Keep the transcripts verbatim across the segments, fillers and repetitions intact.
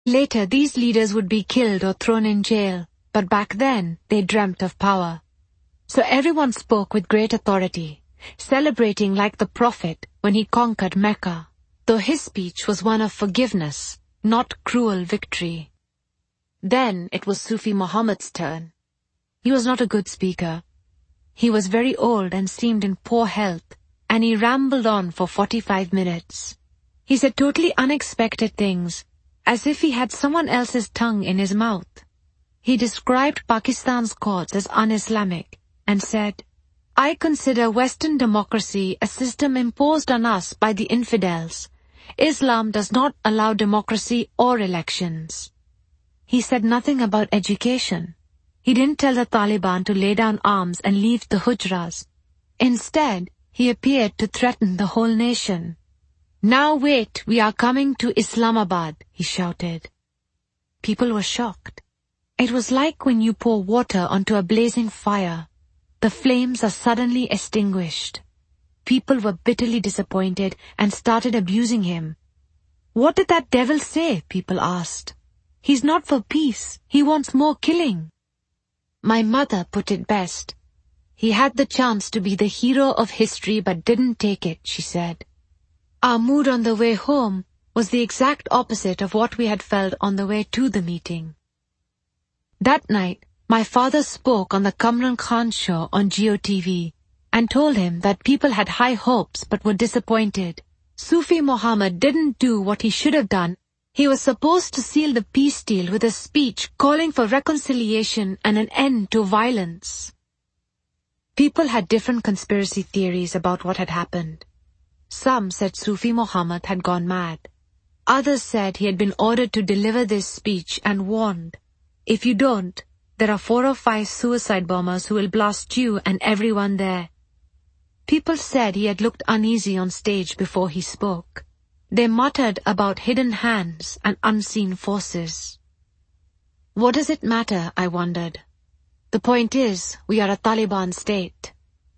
Later, these leaders would be killed or thrown in jail, but back then, they dreamt of power. So everyone spoke with great authority, celebrating like the prophet when he conquered Mecca, though his speech was one of forgiveness, not cruel victory. Then it was Sufi Muhammad's turn. He was not a good speaker. He was very old and seemed in poor health, and he rambled on for forty-five minutes. He said totally unexpected things, as if he had someone else's tongue in his mouth. He described Pakistan's courts as un-Islamic and said, "I consider Western democracy a system imposed on us by the infidels. Islam does not allow democracy or elections." He said nothing about education. He didn't tell the Taliban to lay down arms and leave the hujras. Instead, he appeared to threaten the whole nation. "Now wait, we are coming to Islamabad," he shouted. People were shocked. It was like when you pour water onto a blazing fire. The flames are suddenly extinguished. People were bitterly disappointed and started abusing him. "What did that devil say?" people asked. "He's not for peace. He wants more killing." My mother put it best. "He had the chance to be the hero of history but didn't take it," she said. Our mood on the way home was the exact opposite of what we had felt on the way to the meeting. That night, my father spoke on the Kamran Khan show on Geo T V and told him that people had high hopes but were disappointed. Sufi Muhammad didn't do what he should have done. He was supposed to seal the peace deal with a speech calling for reconciliation and an end to violence. People had different conspiracy theories about what had happened. Some said Sufi Muhammad had gone mad. Others said he had been ordered to deliver this speech and warned, "If you don't, there are four or five suicide bombers who will blast you and everyone there." People said he had looked uneasy on stage before he spoke. They muttered about hidden hands and unseen forces. What does it matter, I wondered. The point is, we are a Taliban state.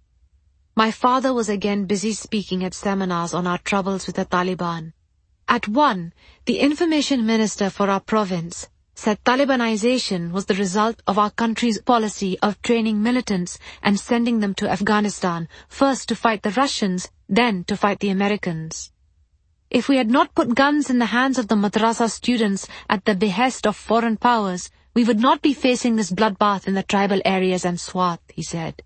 My father was again busy speaking at seminars on our troubles with the Taliban. At one, the information minister for our province said Talibanization was the result of our country's policy of training militants and sending them to Afghanistan, first to fight the Russians, then to fight the Americans. If we had not put guns in the hands of the madrasa students at the behest of foreign powers, we would not be facing this bloodbath in the tribal areas and Swat, he said.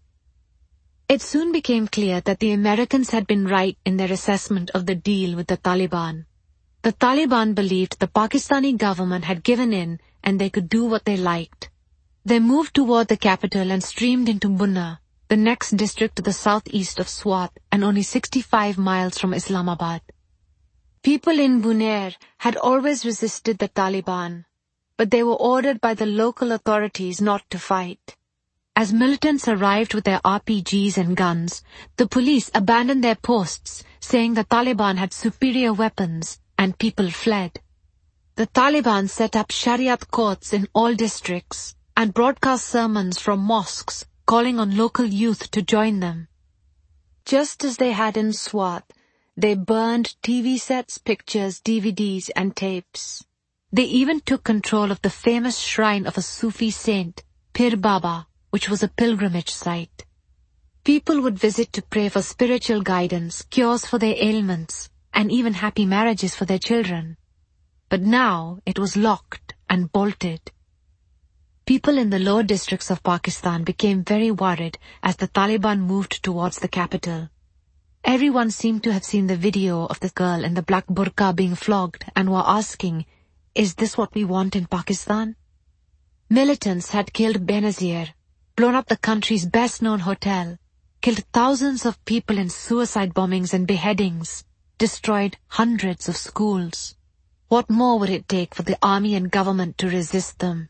It soon became clear that the Americans had been right in their assessment of the deal with the Taliban. The Taliban believed the Pakistani government had given in and they could do what they liked. They moved toward the capital and streamed into Bunna, the next district to the southeast of Swat and only sixty-five miles from Islamabad. People in Bunair had always resisted the Taliban, but they were ordered by the local authorities not to fight. As militants arrived with their R P Gs and guns, the police abandoned their posts, saying the Taliban had superior weapons, and people fled. The Taliban set up Shariat courts in all districts and broadcast sermons from mosques, calling on local youth to join them. Just as they had in Swat, they burned T V sets, pictures, D V Ds, and tapes. They even took control of the famous shrine of a Sufi saint, Pir Baba, which was a pilgrimage site. People would visit to pray for spiritual guidance, cures for their ailments, and even happy marriages for their children. But now it was locked and bolted. People in the lower districts of Pakistan became very worried as the Taliban moved towards the capital. Everyone seemed to have seen the video of the girl in the black burqa being flogged and were asking, is this what we want in Pakistan? Militants had killed Benazir, blown up the country's best-known hotel, killed thousands of people in suicide bombings and beheadings, destroyed hundreds of schools. What more would it take for the army and government to resist them?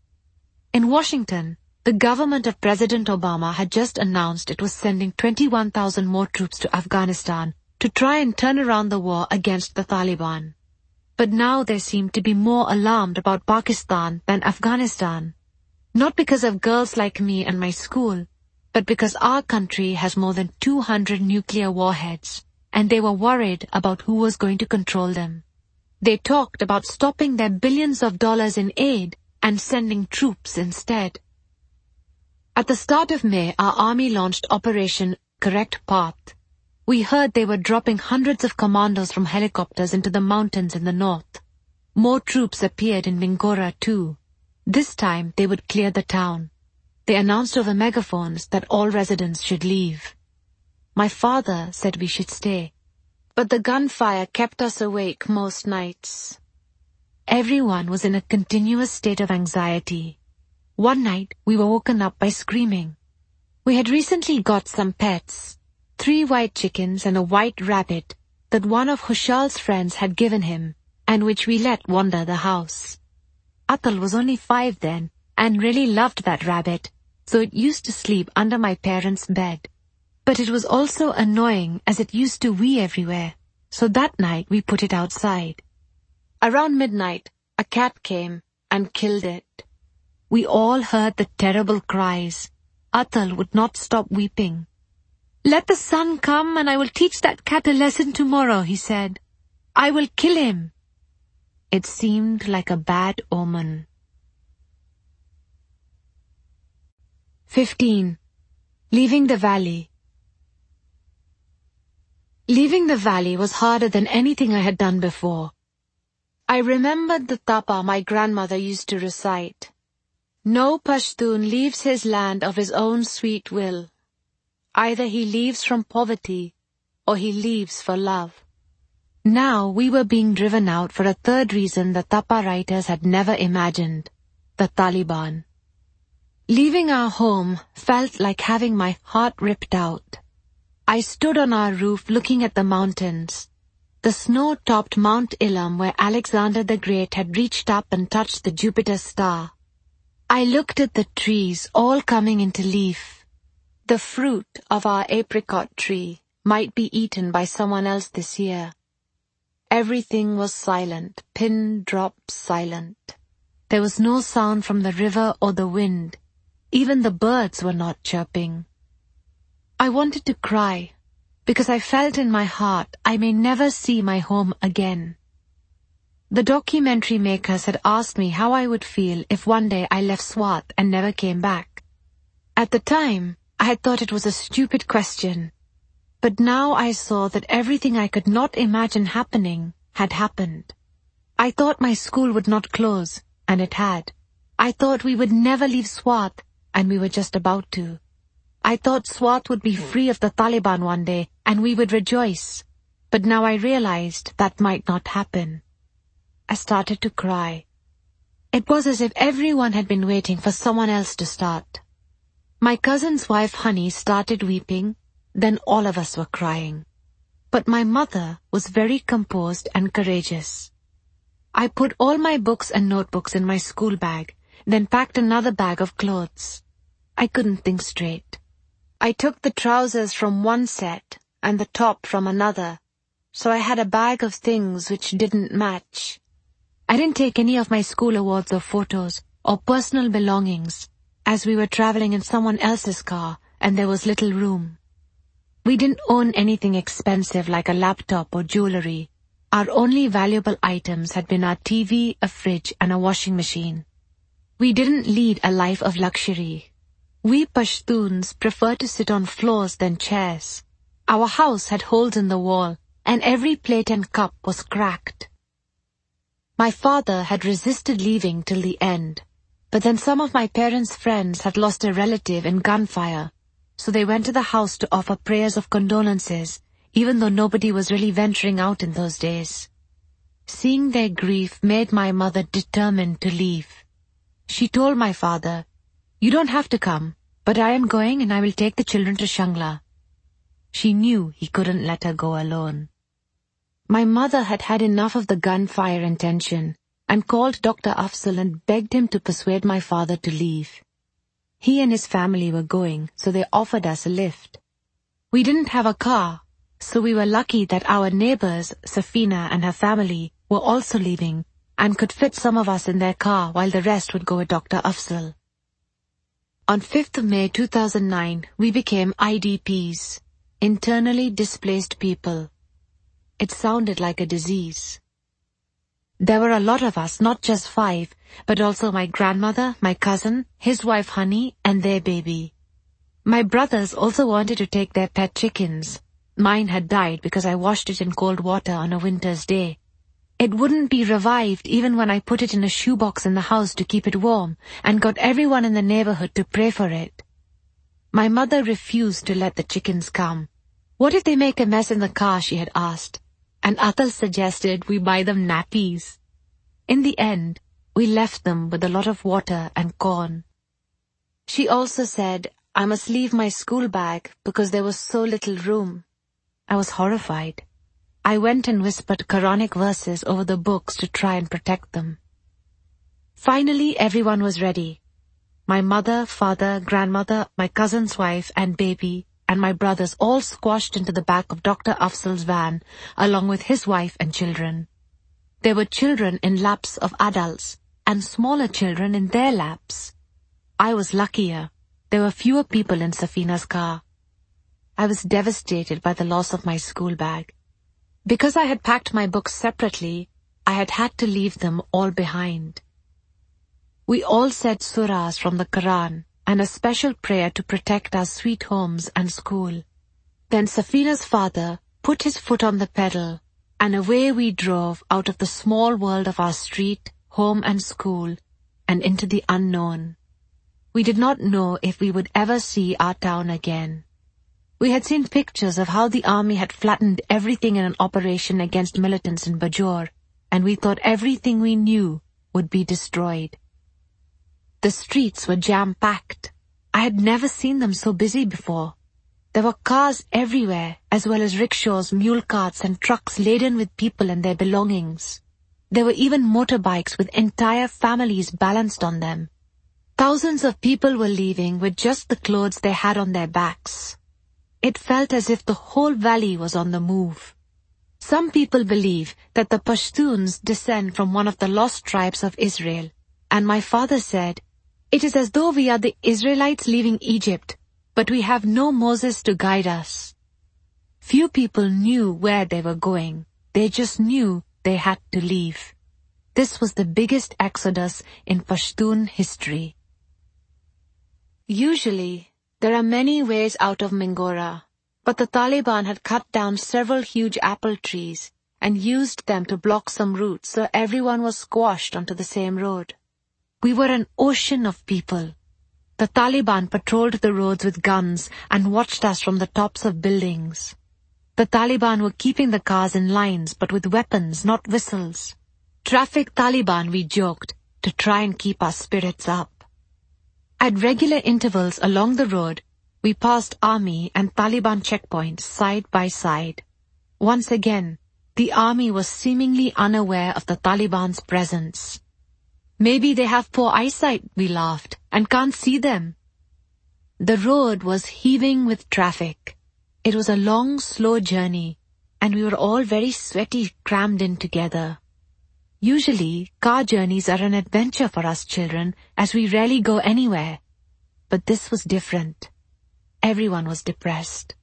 In Washington, the government of President Obama had just announced it was sending twenty-one thousand more troops to Afghanistan to try and turn around the war against the Taliban. But now they seemed to be more alarmed about Pakistan than Afghanistan. Not because of girls like me and my school, but because our country has more than two hundred nuclear warheads, and they were worried about who was going to control them. They talked about stopping their billions of dollars in aid and sending troops instead. At the start of May, our army launched Operation Correct Path. We heard they were dropping hundreds of commandos from helicopters into the mountains in the north. More troops appeared in Mingora too. This time they would clear the town. They announced over megaphones that all residents should leave. My father said we should stay, but the gunfire kept us awake most nights. Everyone was in a continuous state of anxiety. One night we were woken up by screaming. We had recently got some pets, three white chickens and a white rabbit that one of Hushal's friends had given him, and which we let wander the house. Atal was only five then, and really loved that rabbit, so it used to sleep under my parents' bed. But it was also annoying as it used to wee everywhere, so that night we put it outside. Around midnight, a cat came and killed it. We all heard the terrible cries. Atal would not stop weeping. "Let the sun come and I will teach that cat a lesson tomorrow," he said. "I will kill him." It seemed like a bad omen. fifteen. Leaving the valley. Leaving the valley was harder than anything I had done before. I remembered the tapa my grandmother used to recite. No Pashtun leaves his land of his own sweet will. Either he leaves from poverty, or he leaves for love. Now we were being driven out for a third reason the tapa writers had never imagined, the Taliban. Leaving our home felt like having my heart ripped out. I stood on our roof looking at the mountains, the snow-topped Mount Ilam where Alexander the Great had reached up and touched the Jupiter star. I looked at the trees all coming into leaf. The fruit of our apricot tree might be eaten by someone else this year. Everything was silent, pin drop silent. There was no sound from the river or the wind. Even the birds were not chirping. I wanted to cry, because I felt in my heart I may never see my home again. The documentary makers had asked me how I would feel if one day I left Swat and never came back. At the time, I had thought it was a stupid question, but now I saw that everything I could not imagine happening had happened. I thought my school would not close, and it had. I thought we would never leave Swat, and we were just about to. I thought Swat would be free of the Taliban one day, and we would rejoice. But now I realized that might not happen. I started to cry. It was as if everyone had been waiting for someone else to start. My cousin's wife Honey started weeping, then all of us were crying. But my mother was very composed and courageous. I put all my books and notebooks in my school bag, then packed another bag of clothes. I couldn't think straight. I took the trousers from one set and the top from another, so I had a bag of things which didn't match. I didn't take any of my school awards or photos or personal belongings, as we were traveling in someone else's car and there was little room. We didn't own anything expensive like a laptop or jewelry. Our only valuable items had been our T V, a fridge, and a washing machine. We didn't lead a life of luxury. We Pashtuns prefer to sit on floors than chairs. Our house had holes in the wall, and every plate and cup was cracked. My father had resisted leaving till the end, but then some of my parents' friends had lost a relative in gunfire, so they went to the house to offer prayers of condolences, even though nobody was really venturing out in those days. Seeing their grief made my mother determined to leave. She told my father, "You don't have to come, but I am going and I will take the children to Shangla." She knew he couldn't let her go alone. My mother had had enough of the gunfire and tension, and called Doctor Afzal and begged him to persuade my father to leave. He and his family were going, so they offered us a lift. We didn't have a car, so we were lucky that our neighbors, Safina and her family, were also leaving, and could fit some of us in their car while the rest would go with Doctor Afzal. On fifth of May two thousand nine, we became I D Ps, internally displaced people. It sounded like a disease. There were a lot of us, not just five, but also my grandmother, my cousin, his wife Honey, and their baby. My brothers also wanted to take their pet chickens. Mine had died because I washed it in cold water on a winter's day. It wouldn't be revived even when I put it in a shoebox in the house to keep it warm and got everyone in the neighborhood to pray for it. My mother refused to let the chickens come. What if they make a mess in the car, she had asked, and Atal suggested we buy them nappies. In the end, we left them with a lot of water and corn. She also said I must leave my school bag because there was so little room. I was horrified. I went and whispered Quranic verses over the books to try and protect them. Finally, everyone was ready. My mother, father, grandmother, my cousin's wife and baby, and my brothers all squashed into the back of Doctor Afzal's van, along with his wife and children. There were children in laps of adults, and smaller children in their laps. I was luckier. There were fewer people in Safina's car. I was devastated by the loss of my school bag. Because I had packed my books separately, I had had to leave them all behind. We all said surahs from the Quran and a special prayer to protect our sweet homes and school. Then Safina's father put his foot on the pedal, and away we drove out of the small world of our street, home and school, and into the unknown. We did not know if we would ever see our town again. We had seen pictures of how the army had flattened everything in an operation against militants in Bajor, and we thought everything we knew would be destroyed. The streets were jam-packed. I had never seen them so busy before. There were cars everywhere, as well as rickshaws, mule carts, and trucks laden with people and their belongings. There were even motorbikes with entire families balanced on them. Thousands of people were leaving with just the clothes they had on their backs. It felt as if the whole valley was on the move. Some people believe that the Pashtuns descend from one of the lost tribes of Israel, and my father said, "It is as though we are the Israelites leaving Egypt, but we have no Moses to guide us." Few people knew where they were going. They just knew they had to leave. This was the biggest exodus in Pashtun history. Usually, there are many ways out of Mingora, but the Taliban had cut down several huge apple trees and used them to block some routes, so everyone was squashed onto the same road. We were an ocean of people. The Taliban patrolled the roads with guns and watched us from the tops of buildings. The Taliban were keeping the cars in lines, but with weapons, not whistles. Traffic Taliban, we joked, to try and keep our spirits up. At regular intervals along the road, we passed army and Taliban checkpoints side by side. Once again, the army was seemingly unaware of the Taliban's presence. Maybe they have poor eyesight, we laughed, and can't see them. The road was heaving with traffic. It was a long, slow journey, and we were all very sweaty, crammed in together. Usually, car journeys are an adventure for us children, as we rarely go anywhere. But this was different. Everyone was depressed.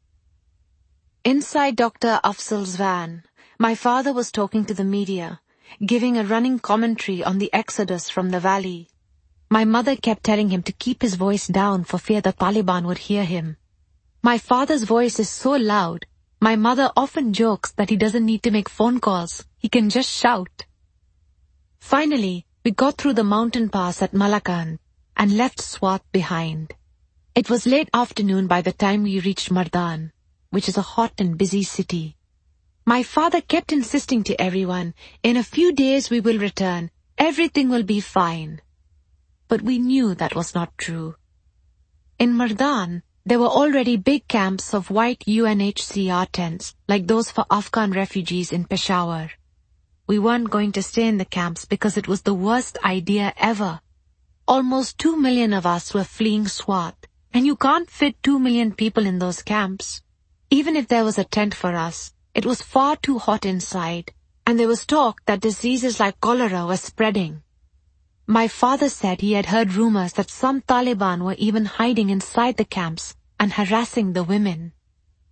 Inside Doctor Afzal's van, my father was talking to the media, giving a running commentary on the exodus from the valley. My mother kept telling him to keep his voice down for fear the Taliban would hear him. My father's voice is so loud, my mother often jokes that he doesn't need to make phone calls, he can just shout. Finally, we got through the mountain pass at Malakan and left Swat behind. It was late afternoon by the time we reached Mardan, which is a hot and busy city. My father kept insisting to everyone, in a few days we will return, everything will be fine. But we knew that was not true. In Mardan, there were already big camps of white U N H C R tents, like those for Afghan refugees in Peshawar. We weren't going to stay in the camps because it was the worst idea ever. Almost two million of us were fleeing Swat, and you can't fit two million people in those camps. Even if there was a tent for us, it was far too hot inside, and there was talk that diseases like cholera were spreading. My father said he had heard rumors that some Taliban were even hiding inside the camps and harassing the women.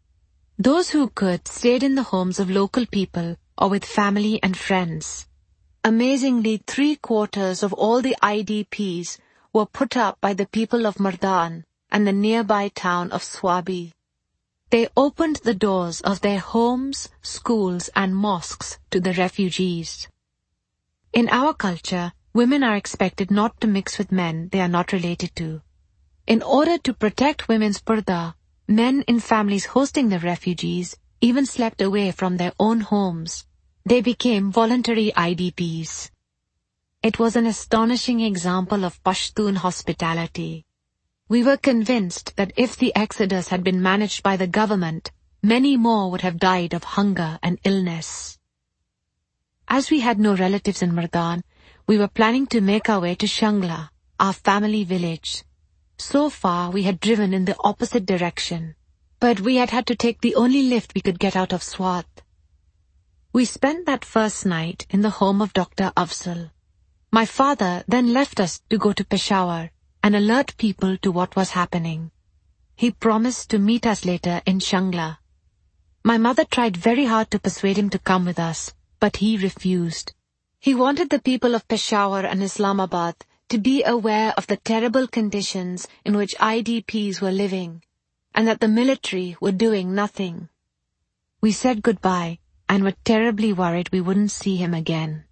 Those who could stayed in the homes of local people or with family and friends. Amazingly, three quarters of all the I D Ps were put up by the people of Mardan and the nearby town of Swabi. They opened the doors of their homes, schools and mosques to the refugees. In our culture, women are expected not to mix with men they are not related to. In order to protect women's purdah, men in families hosting the refugees even slept away from their own homes. They became voluntary I D Ps. It was an astonishing example of Pashtun hospitality. We were convinced that if the exodus had been managed by the government, many more would have died of hunger and illness. As we had no relatives in Mardan, we were planning to make our way to Shangla, our family village. So far, we had driven in the opposite direction, but we had had to take the only lift we could get out of Swat. We spent that first night in the home of Doctor Afzal. My father then left us to go to Peshawar and alert people to what was happening. He promised to meet us later in Shangla. My mother tried very hard to persuade him to come with us, but he refused. He wanted the people of Peshawar and Islamabad to be aware of the terrible conditions in which I D Ps were living, and that the military were doing nothing. We said goodbye and were terribly worried we wouldn't see him again.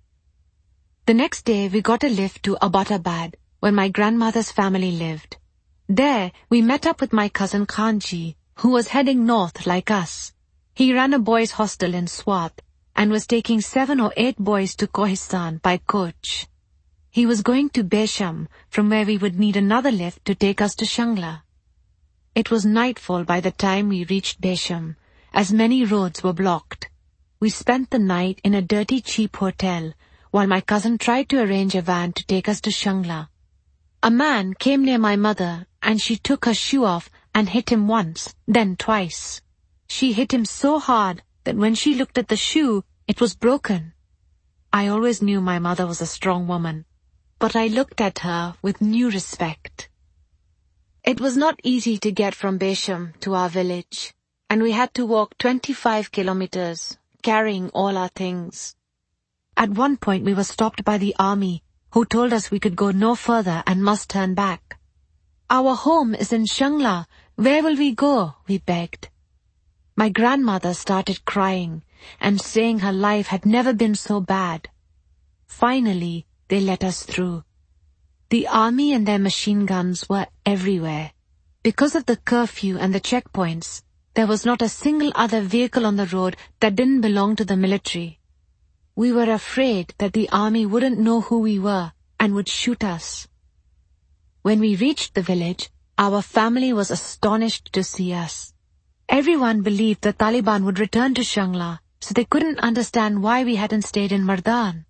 The next day we got a lift to Abbottabad, where my grandmother's family lived. There we met up with my cousin Khanji, who was heading north like us. He ran a boys' hostel in Swat and was taking seven or eight boys to Kohistan by coach. He was going to Besham, from where we would need another lift to take us to Shangla. It was nightfall by the time we reached Besham, as many roads were blocked. We spent the night in a dirty, cheap hotel, while my cousin tried to arrange a van to take us to Shangla. A man came near my mother, and she took her shoe off and hit him once, then twice. She hit him so hard that when she looked at the shoe, it was broken. I always knew my mother was a strong woman, but I looked at her with new respect. It was not easy to get from Besham to our village, and we had to walk twenty-five kilometers, carrying all our things. At one point we were stopped by the army, who told us we could go no further and must turn back. Our home is in Shangla. Where will we go? We begged. My grandmother started crying and saying her life had never been so bad. Finally, they let us through. The army and their machine guns were everywhere. Because of the curfew and the checkpoints, there was not a single other vehicle on the road that didn't belong to the military. We were afraid that the army wouldn't know who we were and would shoot us. When we reached the village, our family was astonished to see us. Everyone believed the Taliban would return to Shangla, so they couldn't understand why we hadn't stayed in Mardan.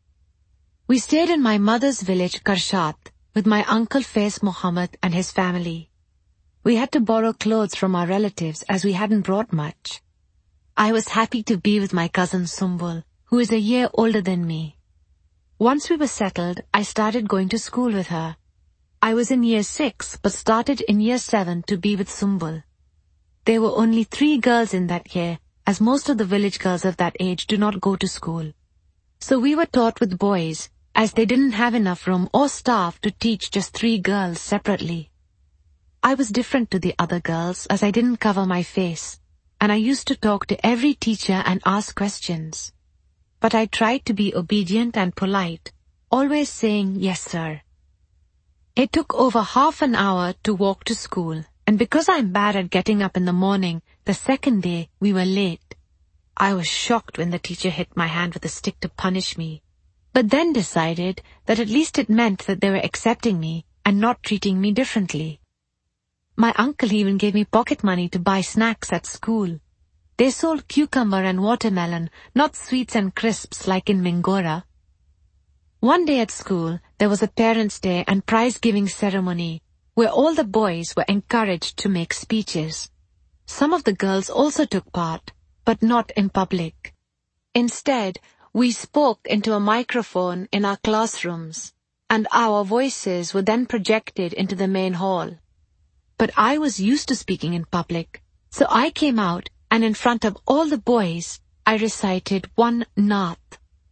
We stayed in my mother's village, Karshat, with my uncle Faiz Muhammad and his family. We had to borrow clothes from our relatives as we hadn't brought much. I was happy to be with my cousin Sumbul, who is a year older than me. Once we were settled, I started going to school with her. I was in year six, but started in year seven to be with Sumbul. There were only three girls in that year, as most of the village girls of that age do not go to school. So we were taught with boys, as they didn't have enough room or staff to teach just three girls separately. I was different to the other girls as I didn't cover my face, and I used to talk to every teacher and ask questions. But I tried to be obedient and polite, always saying, "Yes, sir." It took over half an hour to walk to school, and because I'm bad at getting up in the morning, the second day we were late. I was shocked when the teacher hit my hand with a stick to punish me, but then decided that at least it meant that they were accepting me and not treating me differently. My uncle even gave me pocket money to buy snacks at school. They sold cucumber and watermelon, not sweets and crisps like in Mingora. One day at school, there was a Parents' Day and prize-giving ceremony, where all the boys were encouraged to make speeches. Some of the girls also took part, but not in public. Instead, we spoke into a microphone in our classrooms, and our voices were then projected into the main hall. But I was used to speaking in public, so I came out and in front of all the boys, I recited one Naat,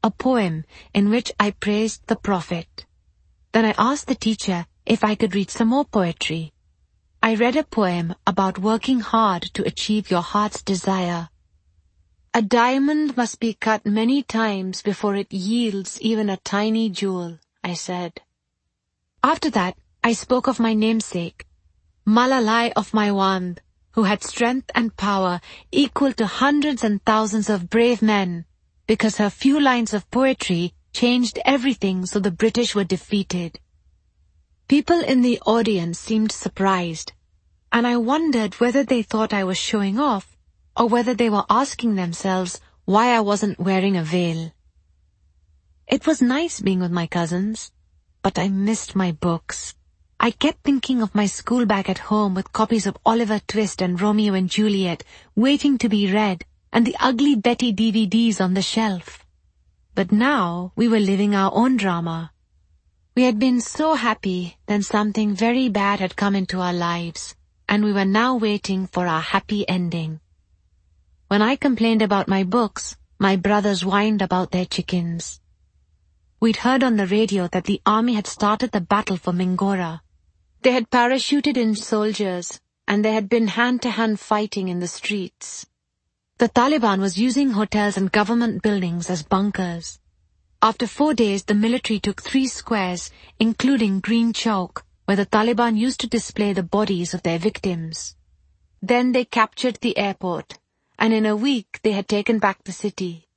a poem in which I praised the Prophet. Then I asked the teacher if I could read some more poetry. I read a poem about working hard to achieve your heart's desire. A diamond must be cut many times before it yields even a tiny jewel, I said. After that, I spoke of my namesake, Malalai of Maiwand, who had strength and power equal to hundreds and thousands of brave men, because her few lines of poetry changed everything so the British were defeated. People in the audience seemed surprised, and I wondered whether they thought I was showing off, or whether they were asking themselves why I wasn't wearing a veil. It was nice being with my cousins, but I missed my books. I kept thinking of my school bag at home with copies of Oliver Twist and Romeo and Juliet waiting to be read, and the Ugly Betty D V Ds on the shelf. But now we were living our own drama. We had been so happy, then something very bad had come into our lives, and we were now waiting for our happy ending. When I complained about my books, my brothers whined about their chickens. We'd heard on the radio that the army had started the battle for Mingora. They had parachuted in soldiers, and there had been hand-to-hand fighting in the streets. The Taliban was using hotels and government buildings as bunkers. After four days, the military took three squares, including Green Chowk, where the Taliban used to display the bodies of their victims. Then they captured the airport, and in a week they had taken back the city.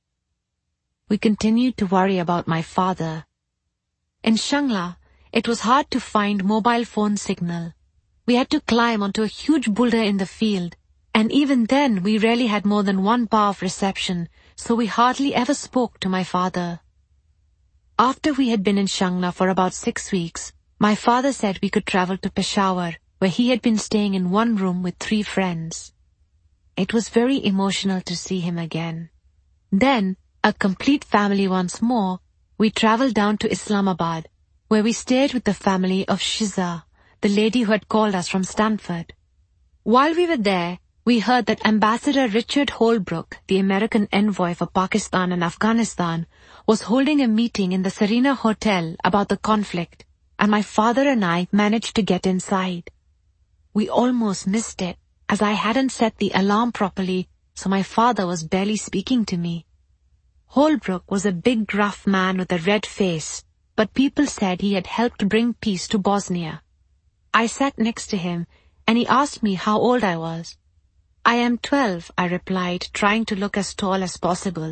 We continued to worry about my father. In Shangla, it was hard to find mobile phone signal. We had to climb onto a huge boulder in the field, and even then we rarely had more than one bar of reception, so we hardly ever spoke to my father. After we had been in Shangla for about six weeks, my father said we could travel to Peshawar, where he had been staying in one room with three friends. It was very emotional to see him again. Then, a complete family once more, we traveled down to Islamabad, where we stayed with the family of Shiza, the lady who had called us from Stanford. While we were there, we heard that Ambassador Richard Holbrooke, the American envoy for Pakistan and Afghanistan, was holding a meeting in the Serena Hotel about the conflict, and my father and I managed to get inside. We almost missed it, as I hadn't set the alarm properly, so my father was barely speaking to me. Holbrooke was a big, gruff man with a red face, but people said he had helped bring peace to Bosnia. I sat next to him, and he asked me how old I was. I am twelve, I replied, trying to look as tall as possible.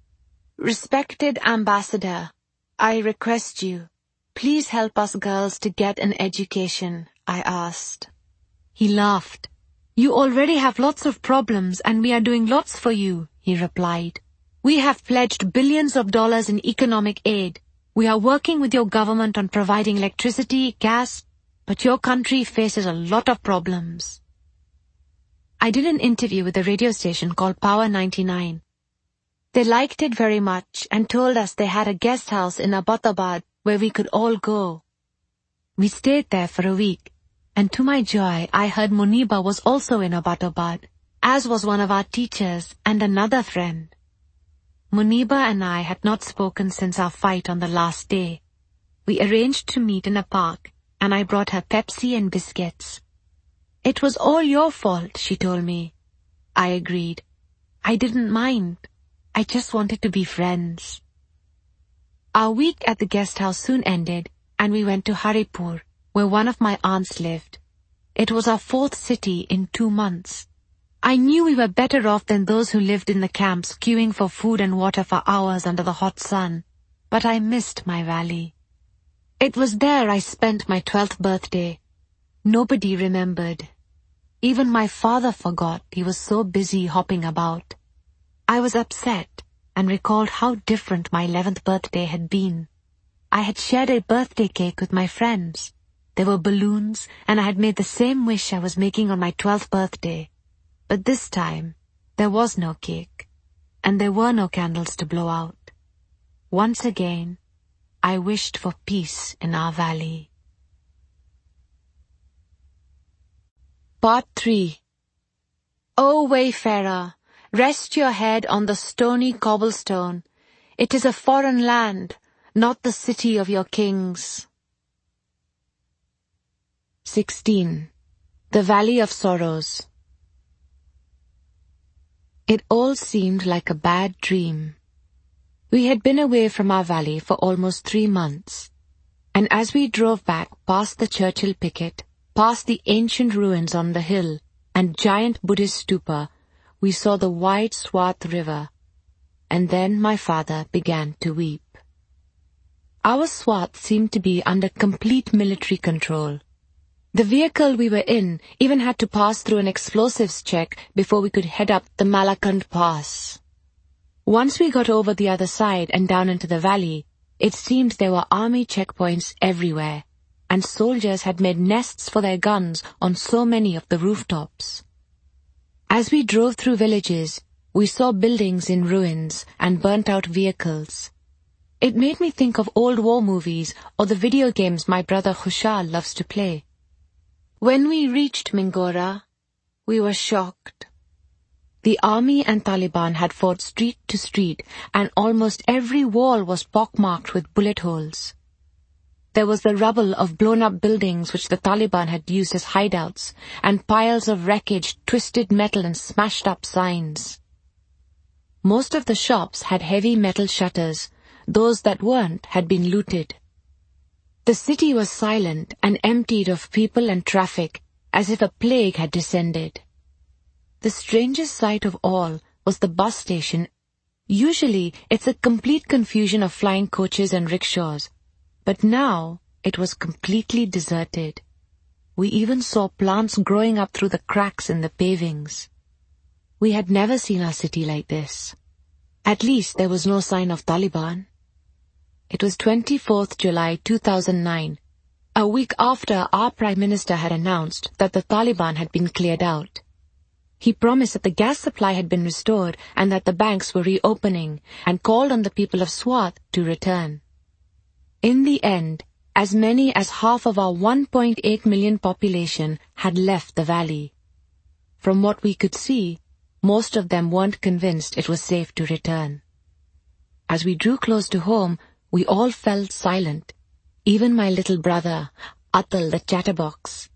Respected Ambassador, I request you, please help us girls to get an education, I asked. He laughed. You already have lots of problems, and we are doing lots for you, he replied. We have pledged billions of dollars in economic aid. We are working with your government on providing electricity, gas, but your country faces a lot of problems. I did an interview with a radio station called Power ninety-nine. They liked it very much and told us they had a guest house in Abbottabad where we could all go. We stayed there for a week, and to my joy, I heard Muniba was also in Abbottabad, as was one of our teachers and another friend. Muniba and I had not spoken since our fight on the last day. We arranged to meet in a park, and I brought her Pepsi and biscuits. It was all your fault, she told me. I agreed. I didn't mind. I just wanted to be friends. Our week at the guest house soon ended, and we went to Haripur, where one of my aunts lived. It was our fourth city in two months. I knew we were better off than those who lived in the camps queuing for food and water for hours under the hot sun, but I missed my valley. It was there I spent my twelfth birthday. Nobody remembered. Even my father forgot, he was so busy hopping about. I was upset and recalled how different my eleventh birthday had been. I had shared a birthday cake with my friends. There were balloons, and I had made the same wish I was making on my twelfth birthday. But this time, there was no cake, and there were no candles to blow out. Once again, I wished for peace in our valley. Part three. O wayfarer, rest your head on the stony cobblestone. It is a foreign land, not the city of your kings. sixteen. The Valley of Sorrows. It all seemed like a bad dream. We had been away from our valley for almost three months, and as we drove back past the Churchill picket, past the ancient ruins on the hill and giant Buddhist stupa, we saw the wide Swat River, and then my father began to weep. Our Swat seemed to be under complete military control. The vehicle we were in even had to pass through an explosives check before we could head up the Malakand Pass. Once we got over the other side and down into the valley, it seemed there were army checkpoints everywhere, and soldiers had made nests for their guns on so many of the rooftops. As we drove through villages, we saw buildings in ruins and burnt-out vehicles. It made me think of old war movies or the video games my brother Khushal loves to play. When we reached Mingora, we were shocked. The army and Taliban had fought street to street, and almost every wall was pockmarked with bullet holes. There was the rubble of blown-up buildings which the Taliban had used as hideouts, and piles of wreckage, twisted metal and smashed-up signs. Most of the shops had heavy metal shutters. Those that weren't had been looted. The city was silent and emptied of people and traffic, as if a plague had descended. The strangest sight of all was the bus station. Usually it's a complete confusion of flying coaches and rickshaws, but now it was completely deserted. We even saw plants growing up through the cracks in the pavings. We had never seen our city like this. At least there was no sign of Taliban. It was twenty-fourth July two thousand nine, a week after our Prime Minister had announced that the Taliban had been cleared out. He promised that the gas supply had been restored and that the banks were reopening, and called on the people of Swat to return. In the end, as many as half of our one point eight million population had left the valley. From what we could see, most of them weren't convinced it was safe to return. As we drew close to home, we all felt silent, even my little brother, Atal the chatterbox.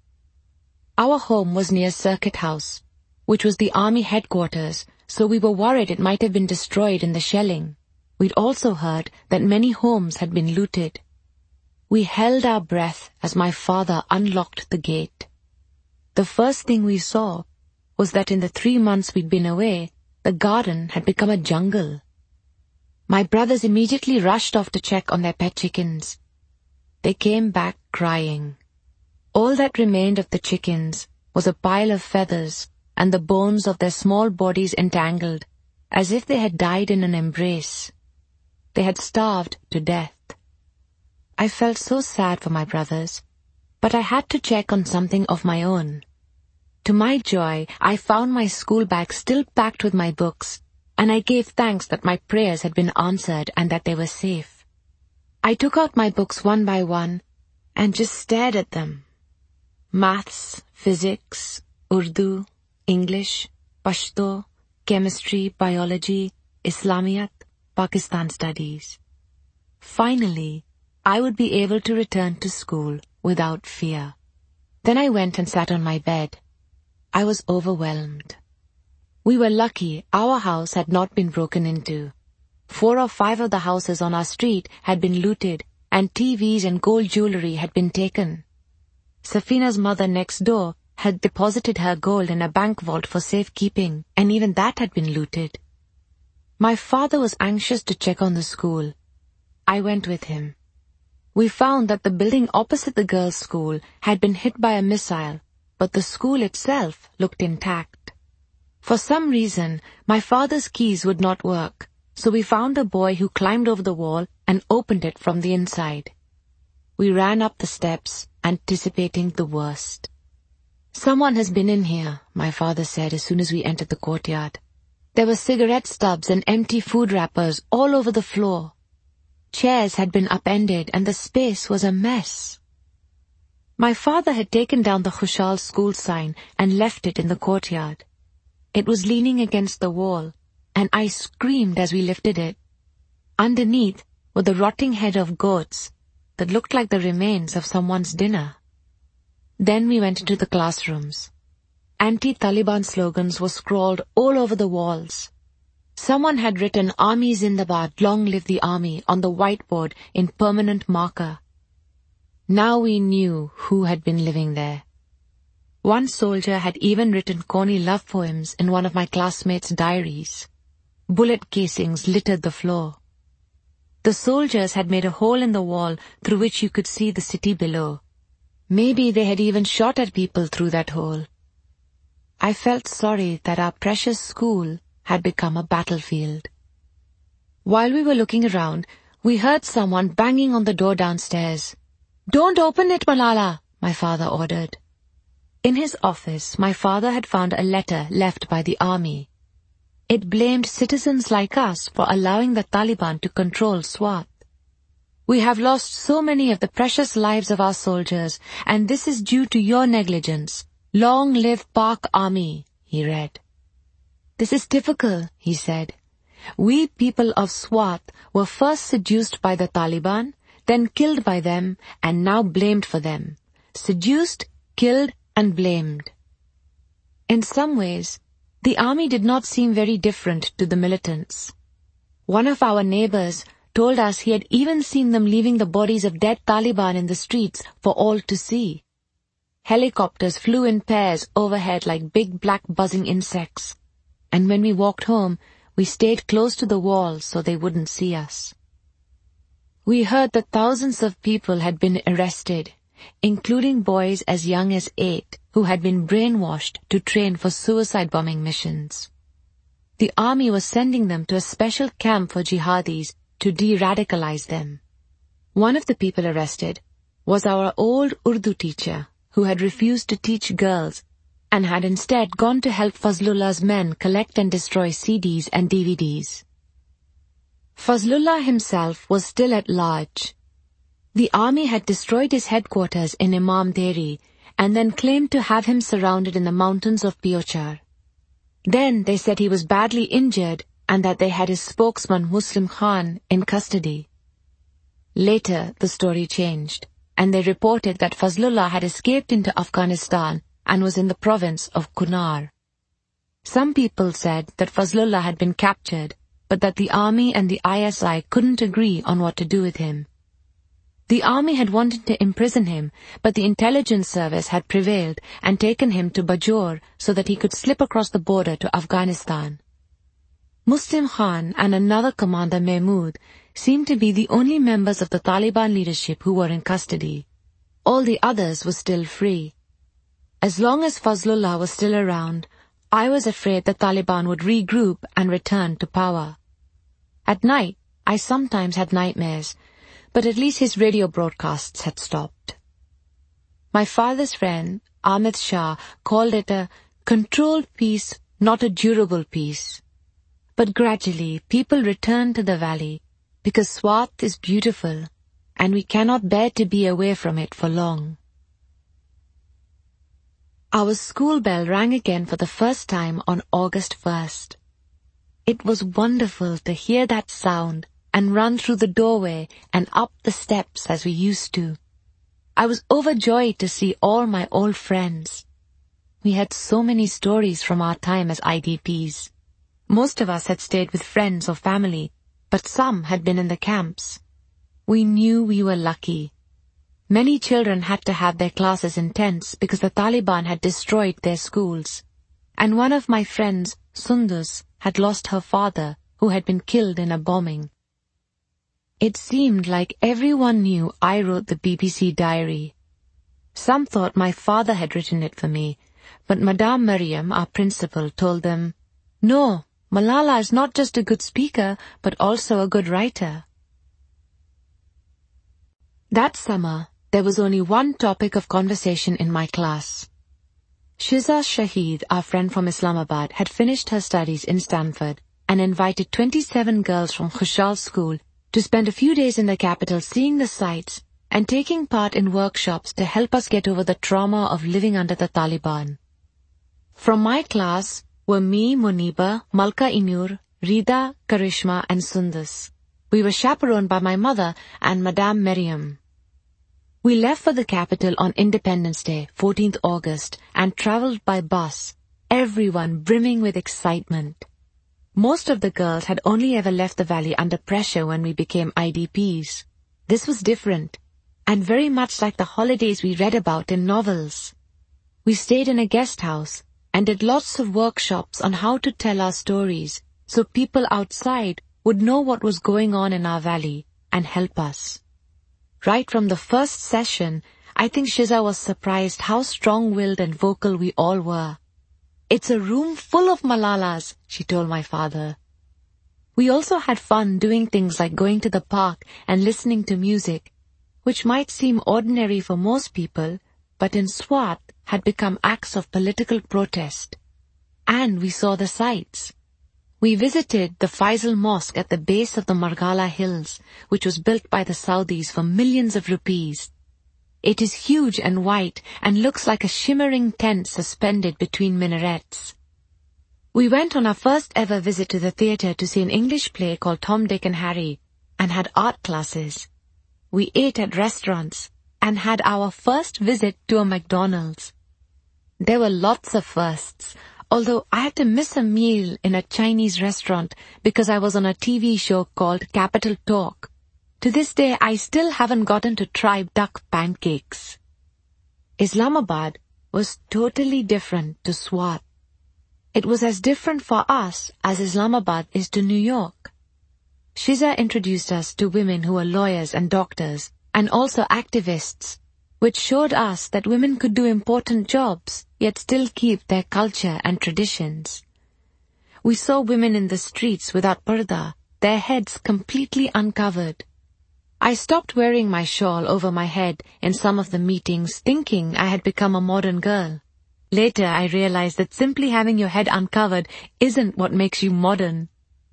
Our home was near Circuit House, which was the army headquarters, so we were worried it might have been destroyed in the shelling. We'd also heard that many homes had been looted. We held our breath as my father unlocked the gate. The first thing we saw was that in the three months we'd been away, the garden had become a jungle. My brothers immediately rushed off to check on their pet chickens. They came back crying. All that remained of the chickens was a pile of feathers and the bones of their small bodies entangled, as if they had died in an embrace. They had starved to death. I felt so sad for my brothers, but I had to check on something of my own. To my joy, I found my school bag still packed with my books, and I gave thanks that my prayers had been answered and that they were safe. I took out my books one by one and just stared at them. Maths, physics, Urdu, English, Pashto, chemistry, biology, Islamiyat, Pakistan studies. Finally, I would be able to return to school without fear. Then I went and sat on my bed. I was overwhelmed. We were lucky our house had not been broken into. Four or five of the houses on our street had been looted, and T Vs and gold jewelry had been taken. Safina's mother next door had deposited her gold in a bank vault for safekeeping, and even that had been looted. My father was anxious to check on the school. I went with him. We found that the building opposite the girls' school had been hit by a missile, but the school itself looked intact. For some reason, my father's keys would not work, so we found a boy who climbed over the wall and opened it from the inside. We ran up the steps, anticipating the worst. "Someone has been in here," my father said as soon as we entered the courtyard. There were cigarette stubs and empty food wrappers all over the floor. Chairs had been upended and the space was a mess. My father had taken down the Khushal school sign and left it in the courtyard. It was leaning against the wall, and I screamed as we lifted it. Underneath were the rotting head of goats that looked like the remains of someone's dinner. Then we went into the classrooms. Anti-Taliban slogans were scrawled all over the walls. Someone had written "Army Zindabad, long live the army" on the whiteboard in permanent marker. Now we knew who had been living there. One soldier had even written corny love poems in one of my classmates' diaries. Bullet casings littered the floor. The soldiers had made a hole in the wall through which you could see the city below. Maybe they had even shot at people through that hole. I felt sorry that our precious school had become a battlefield. While we were looking around, we heard someone banging on the door downstairs. "Don't open it, Malala," my father ordered. In his office, my father had found a letter left by the army. It blamed citizens like us for allowing the Taliban to control Swat. "We have lost so many of the precious lives of our soldiers, and this is due to your negligence. Long live Pak Army," he read. "This is typical," he said. "We people of Swat were first seduced by the Taliban, then killed by them, and now blamed for them. Seduced, killed, and blamed." In some ways, the army did not seem very different to the militants. One of our neighbors told us he had even seen them leaving the bodies of dead Taliban in the streets for all to see. Helicopters flew in pairs overhead like big black buzzing insects, and when we walked home, we stayed close to the walls so they wouldn't see us. We heard that thousands of people had been arrested, including boys as young as eight who had been brainwashed to train for suicide bombing missions. The army was sending them to a special camp for jihadis to de-radicalize them. One of the people arrested was our old Urdu teacher, who had refused to teach girls and had instead gone to help Fazlullah's men collect and destroy C Ds and D V Ds. Fazlullah himself was still at large. The army had destroyed his headquarters in Imam Deri and then claimed to have him surrounded in the mountains of Piochar. Then they said he was badly injured and that they had his spokesman Muslim Khan in custody. Later, the story changed, and they reported that Fazlullah had escaped into Afghanistan and was in the province of Kunar. Some people said that Fazlullah had been captured, but that the army and the I S I couldn't agree on what to do with him. The army had wanted to imprison him, but the intelligence service had prevailed and taken him to Bajour so that he could slip across the border to Afghanistan. Muslim Khan and another commander, Mahmood, seemed to be the only members of the Taliban leadership who were in custody. All the others were still free. As long as Fazlullah was still around, I was afraid the Taliban would regroup and return to power. At night, I sometimes had nightmares, but at least his radio broadcasts had stopped. My father's friend, Ahmed Shah, called it a controlled peace, not a durable peace. But gradually, people returned to the valley because Swat is beautiful, and we cannot bear to be away from it for long. Our school bell rang again for the first time on August first. It was wonderful to hear that sound and run through the doorway and up the steps as we used to. I was overjoyed to see all my old friends. We had so many stories from our time as I D Ps. Most of us had stayed with friends or family, but some had been in the camps. We knew we were lucky. Many children had to have their classes in tents because the Taliban had destroyed their schools. And one of my friends, Sundus, had lost her father, who had been killed in a bombing. It seemed like everyone knew I wrote the B B C diary. Some thought my father had written it for me, but Madame Mariam, our principal, told them, "No, Malala is not just a good speaker, but also a good writer." That summer, there was only one topic of conversation in my class. Shiza Shahid, our friend from Islamabad, had finished her studies in Stanford and invited twenty-seven girls from Khushal School to spend a few days in the capital seeing the sights and taking part in workshops to help us get over the trauma of living under the Taliban. From my class were me, Muniba, Malka Inur, Rida, Karishma, and Sundus. We were chaperoned by my mother and Madame Miriam. We left for the capital on Independence Day, fourteenth August, and travelled by bus, everyone brimming with excitement. Most of the girls had only ever left the valley under pressure when we became I D Ps. This was different, and very much like the holidays we read about in novels. We stayed in a guest house and did lots of workshops on how to tell our stories so people outside would know what was going on in our valley and help us. Right from the first session, I think Shiza was surprised how strong-willed and vocal we all were. "It's a room full of Malalas," she told my father. We also had fun doing things like going to the park and listening to music, which might seem ordinary for most people, but in Swat had become acts of political protest. And we saw the sights. We visited the Faisal Mosque at the base of the Margala Hills, which was built by the Saudis for millions of rupees. It is huge and white and looks like a shimmering tent suspended between minarets. We went on our first ever visit to the theatre to see an English play called Tom, Dick and Harry, and had art classes. We ate at restaurants and had our first visit to a McDonald's. There were lots of firsts, although I had to miss a meal in a Chinese restaurant because I was on a T V show called Capital Talk. To this day, I still haven't gotten to try duck pancakes. Islamabad was totally different to Swat. It was as different for us as Islamabad is to New York. Shiza introduced us to women who were lawyers and doctors, and also activists, which showed us that women could do important jobs, yet still keep their culture and traditions. We saw women in the streets without parda, their heads completely uncovered. I stopped wearing my shawl over my head in some of the meetings, thinking I had become a modern girl. Later, I realized that simply having your head uncovered isn't what makes you modern.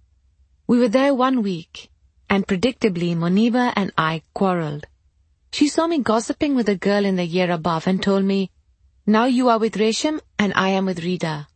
We were there one week, and predictably, Moniba and I quarreled. She saw me gossiping with a girl in the year above and told me, "Now you are with Resham and I am with Rida."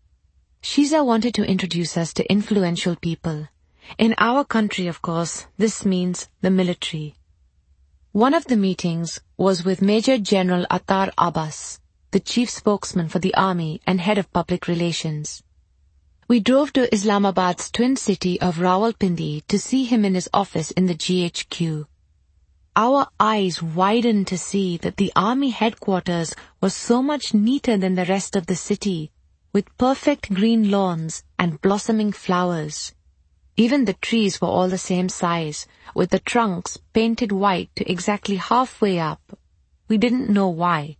Shiza wanted to introduce us to influential people. In our country, of course, this means the military. One of the meetings was with Major General Attar Abbas, the chief spokesman for the army and head of public relations. We drove to Islamabad's twin city of Rawalpindi to see him in his office in the G H Q. Our eyes widened to see that the army headquarters was so much neater than the rest of the city, with perfect green lawns and blossoming flowers. Even the trees were all the same size, with the trunks painted white to exactly halfway up. We didn't know why.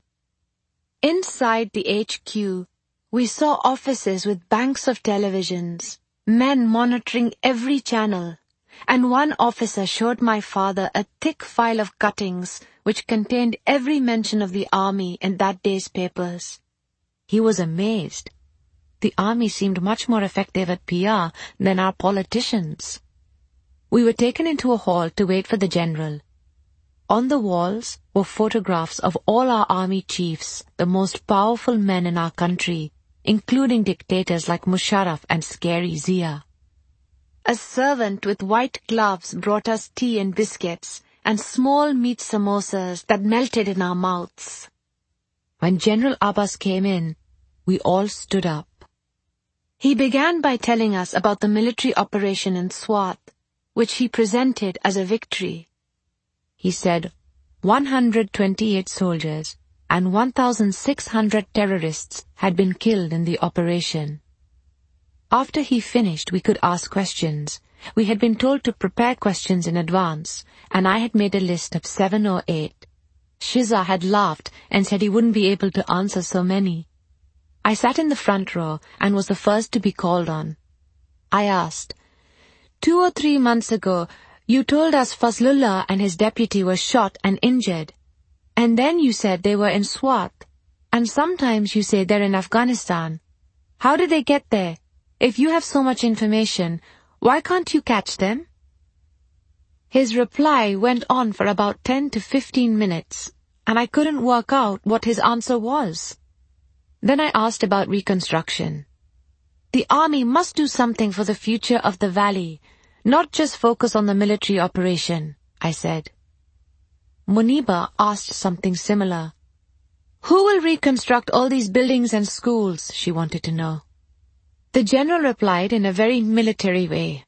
Inside the H Q, we saw offices with banks of televisions, men monitoring every channel, and one officer showed my father a thick file of cuttings which contained every mention of the army in that day's papers. He was amazed. The army seemed much more effective at P R than our politicians. We were taken into a hall to wait for the general. On the walls were photographs of all our army chiefs, the most powerful men in our country, including dictators like Musharraf and Scary Zia. A servant with white gloves brought us tea and biscuits and small meat samosas that melted in our mouths. When General Abbas came in, we all stood up. He began by telling us about the military operation in Swat, which he presented as a victory. He said one hundred twenty-eight soldiers and one thousand six hundred terrorists had been killed in the operation. After he finished, we could ask questions. We had been told to prepare questions in advance, and I had made a list of seven or eight. Shiza had laughed and said he wouldn't be able to answer so many. I sat in the front row and was the first to be called on. I asked, Two or three months ago, you told us Fazlullah and his deputy were shot and injured. And then you said they were in Swat. And sometimes you say they're in Afghanistan. How did they get there? If you have so much information, why can't you catch them?" His reply went on for about ten to fifteen minutes, and I couldn't work out what his answer was. Then I asked about reconstruction. "The army must do something for the future of the valley. Not just focus on the military operation, I said. Muniba asked something similar. Who will reconstruct all these buildings and schools, she wanted to know. The general replied in a very military way.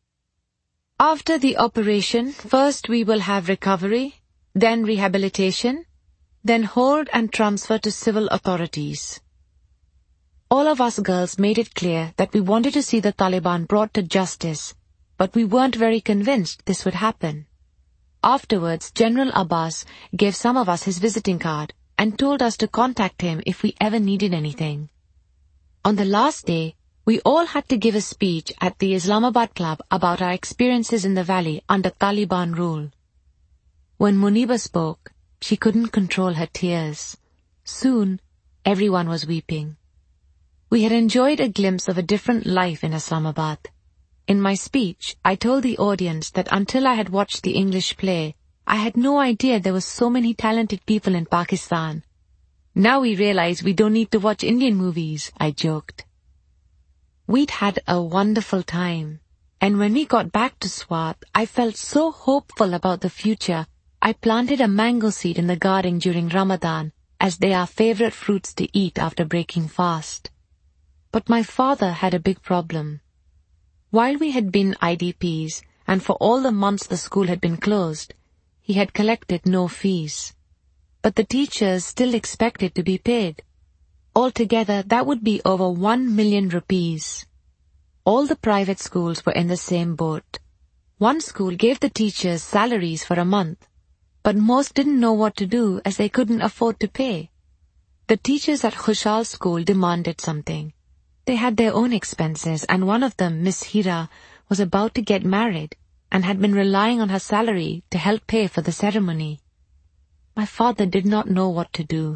After the operation, first we will have recovery, then rehabilitation, then hold and transfer to civil authorities. All of us girls made it clear that we wanted to see the Taliban brought to justice, but we weren't very convinced this would happen. Afterwards, General Abbas gave some of us his visiting card and told us to contact him if we ever needed anything. On the last day, we all had to give a speech at the Islamabad Club about our experiences in the valley under Taliban rule. When Muniba spoke, she couldn't control her tears. Soon, everyone was weeping. We had enjoyed a glimpse of a different life in Islamabad. In my speech, I told the audience that until I had watched the English play, I had no idea there were so many talented people in Pakistan. Now we realize we don't need to watch Indian movies, I joked. We'd had a wonderful time, and when we got back to Swat, I felt so hopeful about the future. I planted a mango seed in the garden during Ramadan, as they are favorite fruits to eat after breaking fast. But my father had a big problem. While we had been I D Ps, and for all the months the school had been closed, he had collected no fees. But the teachers still expected to be paid. Altogether, that would be over one million rupees. All the private schools were in the same boat. One school gave the teachers salaries for a month, but most didn't know what to do as they couldn't afford to pay. The teachers at Khushal school demanded something. They had their own expenses, and one of them, Miss Hira, was about to get married and had been relying on her salary to help pay for the ceremony. My father did not know what to do.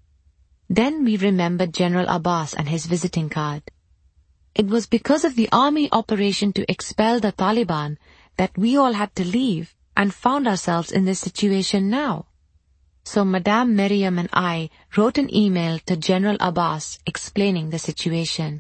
Then we remembered General Abbas and his visiting card. It was because of the army operation to expel the Taliban that we all had to leave and found ourselves in this situation now. So Madame Miriam and I wrote an email to General Abbas explaining the situation.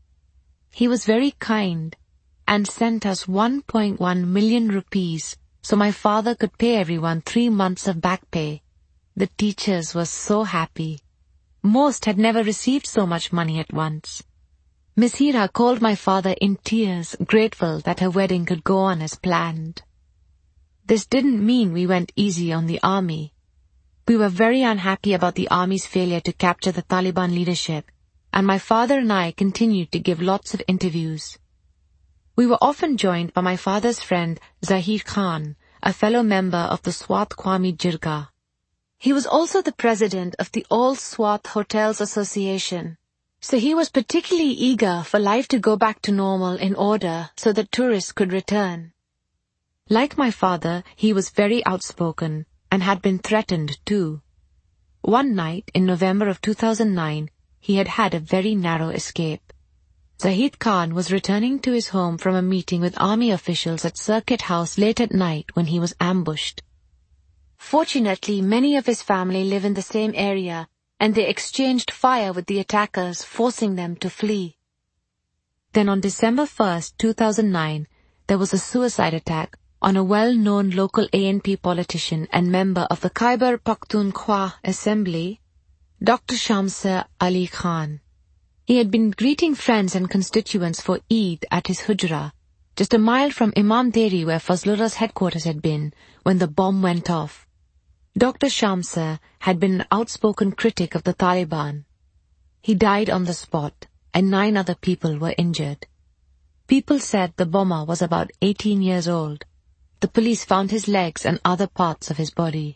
He was very kind and sent us one point one million rupees so my father could pay everyone three months of back pay. The teachers were so happy. Most had never received so much money at once. Miss Hira called my father in tears, grateful that her wedding could go on as planned. This didn't mean we went easy on the army. We were very unhappy about the army's failure to capture the Taliban leadership, and my father and I continued to give lots of interviews. We were often joined by my father's friend Zahir Khan, a fellow member of the Swat Qawmi Jirga. He was also the president of the All Swat Hotels Association, so he was particularly eager for life to go back to normal in order so that tourists could return. Like my father, he was very outspoken and had been threatened too. One night in November of two thousand nine, he had had a very narrow escape. Zahid Khan was returning to his home from a meeting with army officials at Circuit House late at night when he was ambushed. Fortunately, many of his family live in the same area, and they exchanged fire with the attackers, forcing them to flee. Then on December first, two thousand nine, there was a suicide attack on a well-known local A N P politician and member of the Khyber Pakhtunkhwa Assembly, Doctor Shamsur Ali Khan. He had been greeting friends and constituents for Eid at his hujra, just a mile from Imam Deri where Fazlurrah's headquarters had been, when the bomb went off. Doctor Shamsur had been an outspoken critic of the Taliban. He died on the spot, and nine other people were injured. People said the bomber was about eighteen years old. The police found his legs and other parts of his body.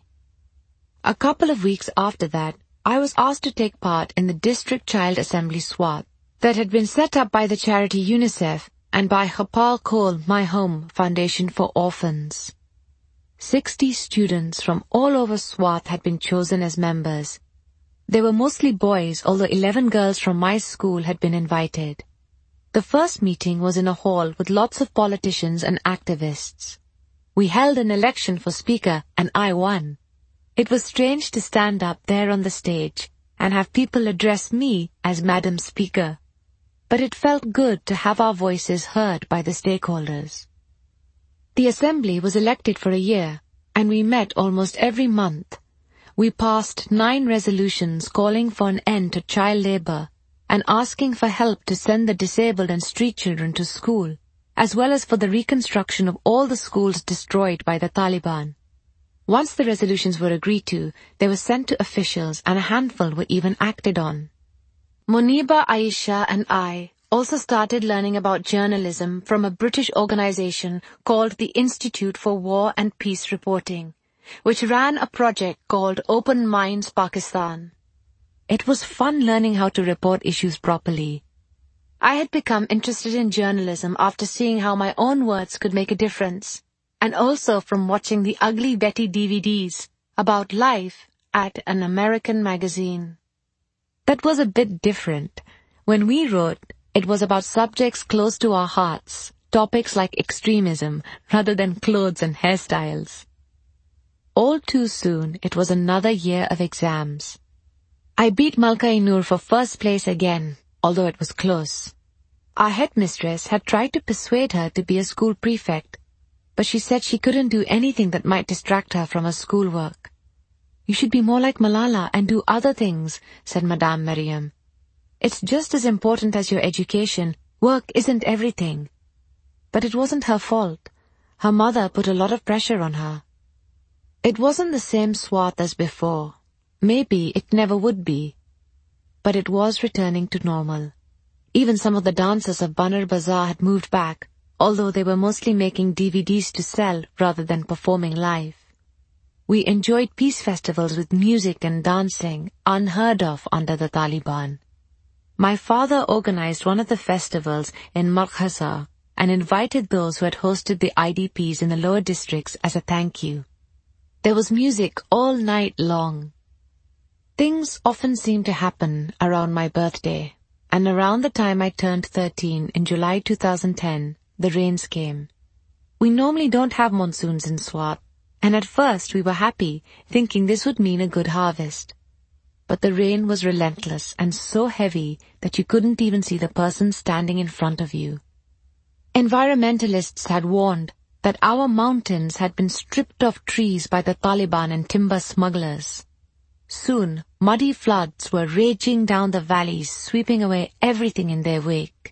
A couple of weeks after that, I was asked to take part in the District Child Assembly Swat that had been set up by the charity UNICEF and by Khapal Khol My Home Foundation for Orphans. Sixty students from all over Swat had been chosen as members. They were mostly boys, although eleven girls from my school had been invited. The first meeting was in a hall with lots of politicians and activists. We held an election for speaker, and I won. It was strange to stand up there on the stage and have people address me as Madam Speaker. But it felt good to have our voices heard by the stakeholders. The assembly was elected for a year, and we met almost every month. We passed nine resolutions calling for an end to child labor and asking for help to send the disabled and street children to school, as well as for the reconstruction of all the schools destroyed by the Taliban. Once the resolutions were agreed to, they were sent to officials and a handful were even acted on. Muniba, Aisha and I also started learning about journalism from a British organization called the Institute for War and Peace Reporting, which ran a project called Open Minds Pakistan. It was fun learning how to report issues properly. I had become interested in journalism after seeing how my own words could make a difference, and also from watching the Ugly Betty D V Ds about life at an American magazine. That was a bit different. When we wrote, it was about subjects close to our hearts, topics like extremism, rather than clothes and hairstyles. All too soon, it was another year of exams. I beat Malka-i-Noor for first place again, although it was close. Our headmistress had tried to persuade her to be a school prefect, but she said she couldn't do anything that might distract her from her schoolwork. "You should be more like Malala and do other things," said Madame Mariam. "It's just as important as your education. Work isn't everything." But it wasn't her fault. Her mother put a lot of pressure on her. It wasn't the same Swat as before. Maybe it never would be. But it was returning to normal. Even some of the dancers of Banar Bazaar had moved back, although they were mostly making D V Ds to sell rather than performing live. We enjoyed peace festivals with music and dancing, unheard of under the Taliban. My father organized one of the festivals in Markhasa and invited those who had hosted the I D Ps in the lower districts as a thank you. There was music all night long. Things often seemed to happen around my birthday, and around the time I turned thirteen in July two thousand ten, the rains came. We normally don't have monsoons in Swat, and at first we were happy, thinking this would mean a good harvest. But the rain was relentless and so heavy that you couldn't even see the person standing in front of you. Environmentalists had warned that our mountains had been stripped of trees by the Taliban and timber smugglers. Soon, muddy floods were raging down the valleys, sweeping away everything in their wake.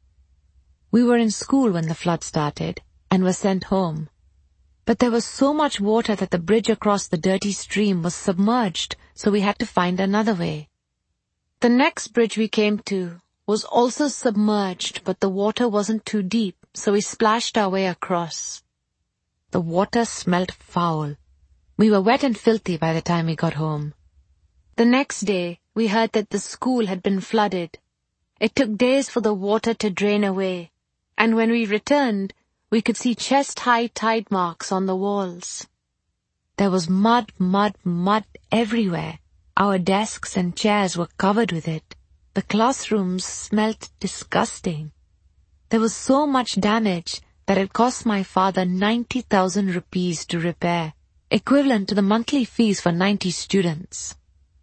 We were in school when the flood started and were sent home. But there was so much water that the bridge across the dirty stream was submerged, so we had to find another way. The next bridge we came to was also submerged, but the water wasn't too deep, so we splashed our way across. The water smelt foul. We were wet and filthy by the time we got home. The next day, we heard that the school had been flooded. It took days for the water to drain away, and when we returned, we could see chest-high tide marks on the walls. There was mud, mud, mud everywhere. Our desks and chairs were covered with it. The classrooms smelt disgusting. There was so much damage that it cost my father ninety thousand rupees to repair, equivalent to the monthly fees for ninety students.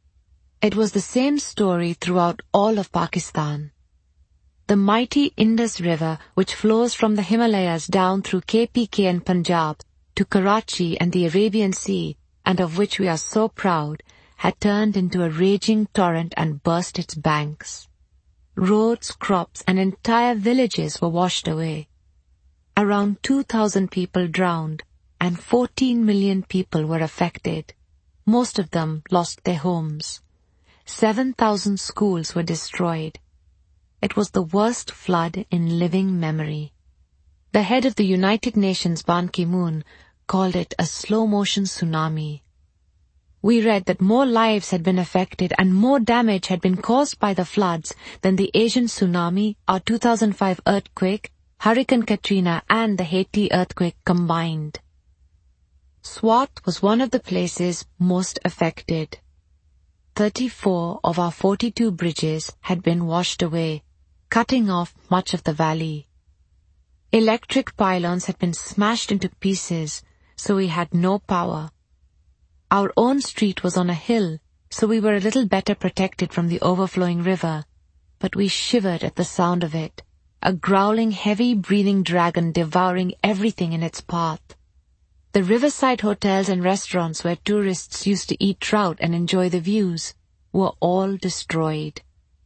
It was the same story throughout all of Pakistan. The mighty Indus River, which flows from the Himalayas down through K P K and Punjab to Karachi and the Arabian Sea, and of which we are so proud, had turned into a raging torrent and burst its banks. Roads, crops, and entire villages were washed away. Around two thousand people drowned, and fourteen million people were affected. Most of them lost their homes. seven thousand schools were destroyed. It was the worst flood in living memory. The head of the United Nations, Ban Ki-moon, called it a slow-motion tsunami. We read that more lives had been affected and more damage had been caused by the floods than the Asian tsunami, our two thousand five earthquake, Hurricane Katrina, and the Haiti earthquake combined. Swat was one of the places most affected. Thirty-four of our forty-two bridges had been washed away, cutting off much of the valley. Electric pylons had been smashed into pieces, so we had no power. Our own street was on a hill, so we were a little better protected from the overflowing river, but we shivered at the sound of it, a growling, heavy-breathing dragon devouring everything in its path. The riverside hotels and restaurants where tourists used to eat trout and enjoy the views were all destroyed.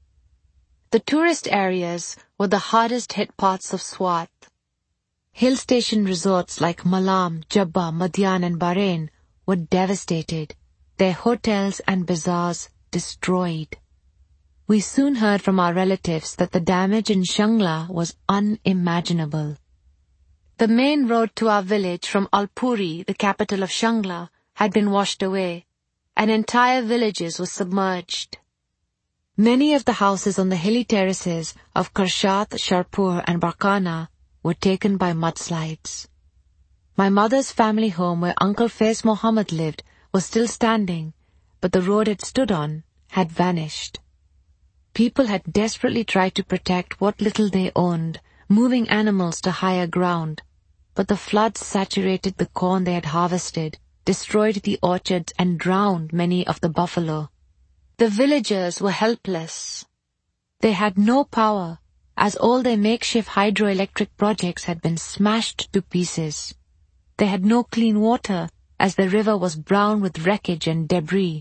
The tourist areas were the hardest-hit parts of Swat. Hill station resorts like Malam, Jabba, Madian and Bahrain were devastated, their hotels and bazaars destroyed. We soon heard from our relatives that the damage in Shangla was unimaginable. The main road to our village from Alpuri, the capital of Shangla, had been washed away, and entire villages were submerged. Many of the houses on the hilly terraces of Karshat, Sharpur and Barkana were taken by mudslides. My mother's family home where Uncle Faiz Mohammed lived was still standing, but the road it stood on had vanished. People had desperately tried to protect what little they owned, moving animals to higher ground, but the floods saturated the corn they had harvested, destroyed the orchards and drowned many of the buffalo. The villagers were helpless. They had no power, as all their makeshift hydroelectric projects had been smashed to pieces. They had no clean water, as the river was brown with wreckage and debris.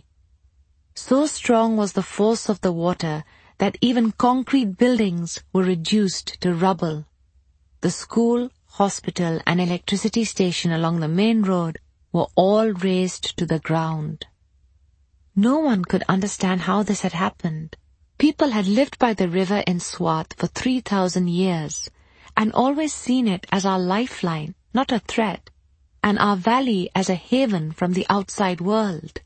So strong was the force of the water that even concrete buildings were reduced to rubble. The school, hospital, and electricity station along the main road were all razed to the ground. No one could understand how this had happened. People had lived by the river in Swat for three thousand years, and always seen it as our lifeline, not a threat, and our valley as a haven from the outside world.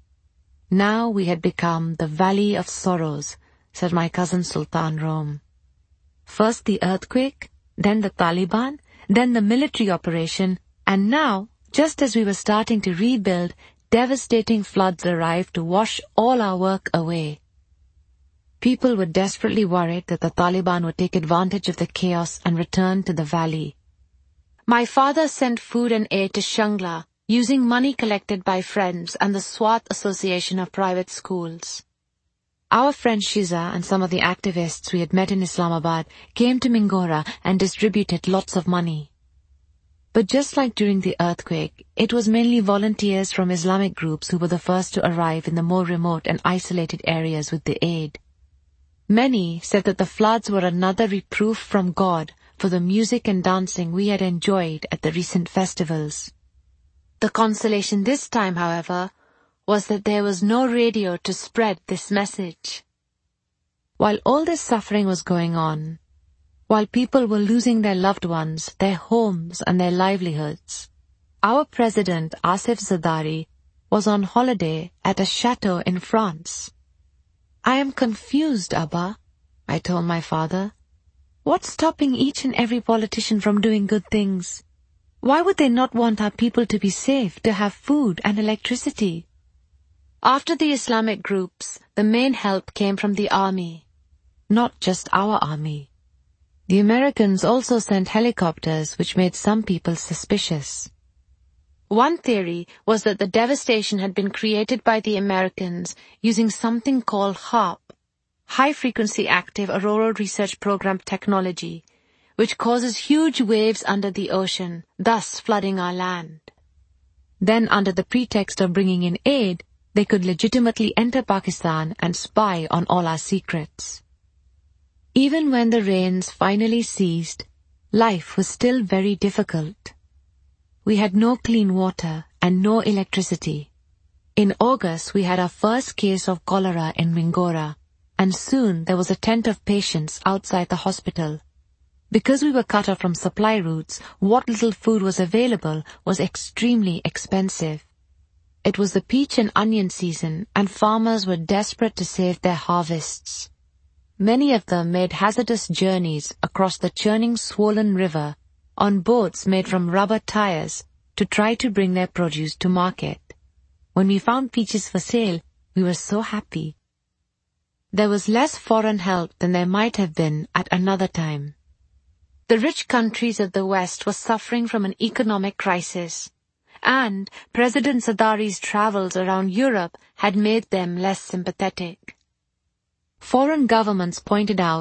Now we had become the Valley of Sorrows, said my cousin Sultan Rom. First the earthquake, then the Taliban, then the military operation, and now, just as we were starting to rebuild, devastating floods arrived to wash all our work away. People were desperately worried that the Taliban would take advantage of the chaos and return to the valley. My father sent food and aid to Shangla, using money collected by friends and the Swat Association of Private Schools. Our friend Shiza and some of the activists we had met in Islamabad came to Mingora and distributed lots of money. But just like during the earthquake, it was mainly volunteers from Islamic groups who were the first to arrive in the more remote and isolated areas with the aid. Many said that the floods were another reproof from God for the music and dancing we had enjoyed at the recent festivals. The consolation this time, however, was that there was no radio to spread this message. While all this suffering was going on, while people were losing their loved ones, their homes and their livelihoods, our president, Asif Zardari, was on holiday at a chateau in France. I am confused, Abba, I told my father. What's stopping each and every politician from doing good things? Why would they not want our people to be safe, to have food and electricity? After the Islamic groups, the main help came from the army. Not just our army. The Americans also sent helicopters, which made some people suspicious. One theory was that the devastation had been created by the Americans using something called HAARP, High-Frequency Active Auroral Research Program technology, which causes huge waves under the ocean, thus flooding our land. Then, under the pretext of bringing in aid, they could legitimately enter Pakistan and spy on all our secrets. Even when the rains finally ceased, life was still very difficult. We had no clean water and no electricity. In August, we had our first case of cholera in Mingora, and soon there was a tent of patients outside the hospital. Because we were cut off from supply routes, what little food was available was extremely expensive. It was the peach and onion season, and farmers were desperate to save their harvests. Many of them made hazardous journeys across the churning swollen river on boats made from rubber tires to try to bring their produce to market. When we found peaches for sale, we were so happy. There was less foreign help than there might have been at another time. The rich countries of the West were suffering from an economic crisis, and President Zardari's travels around Europe had made them less sympathetic. Foreign governments pointed out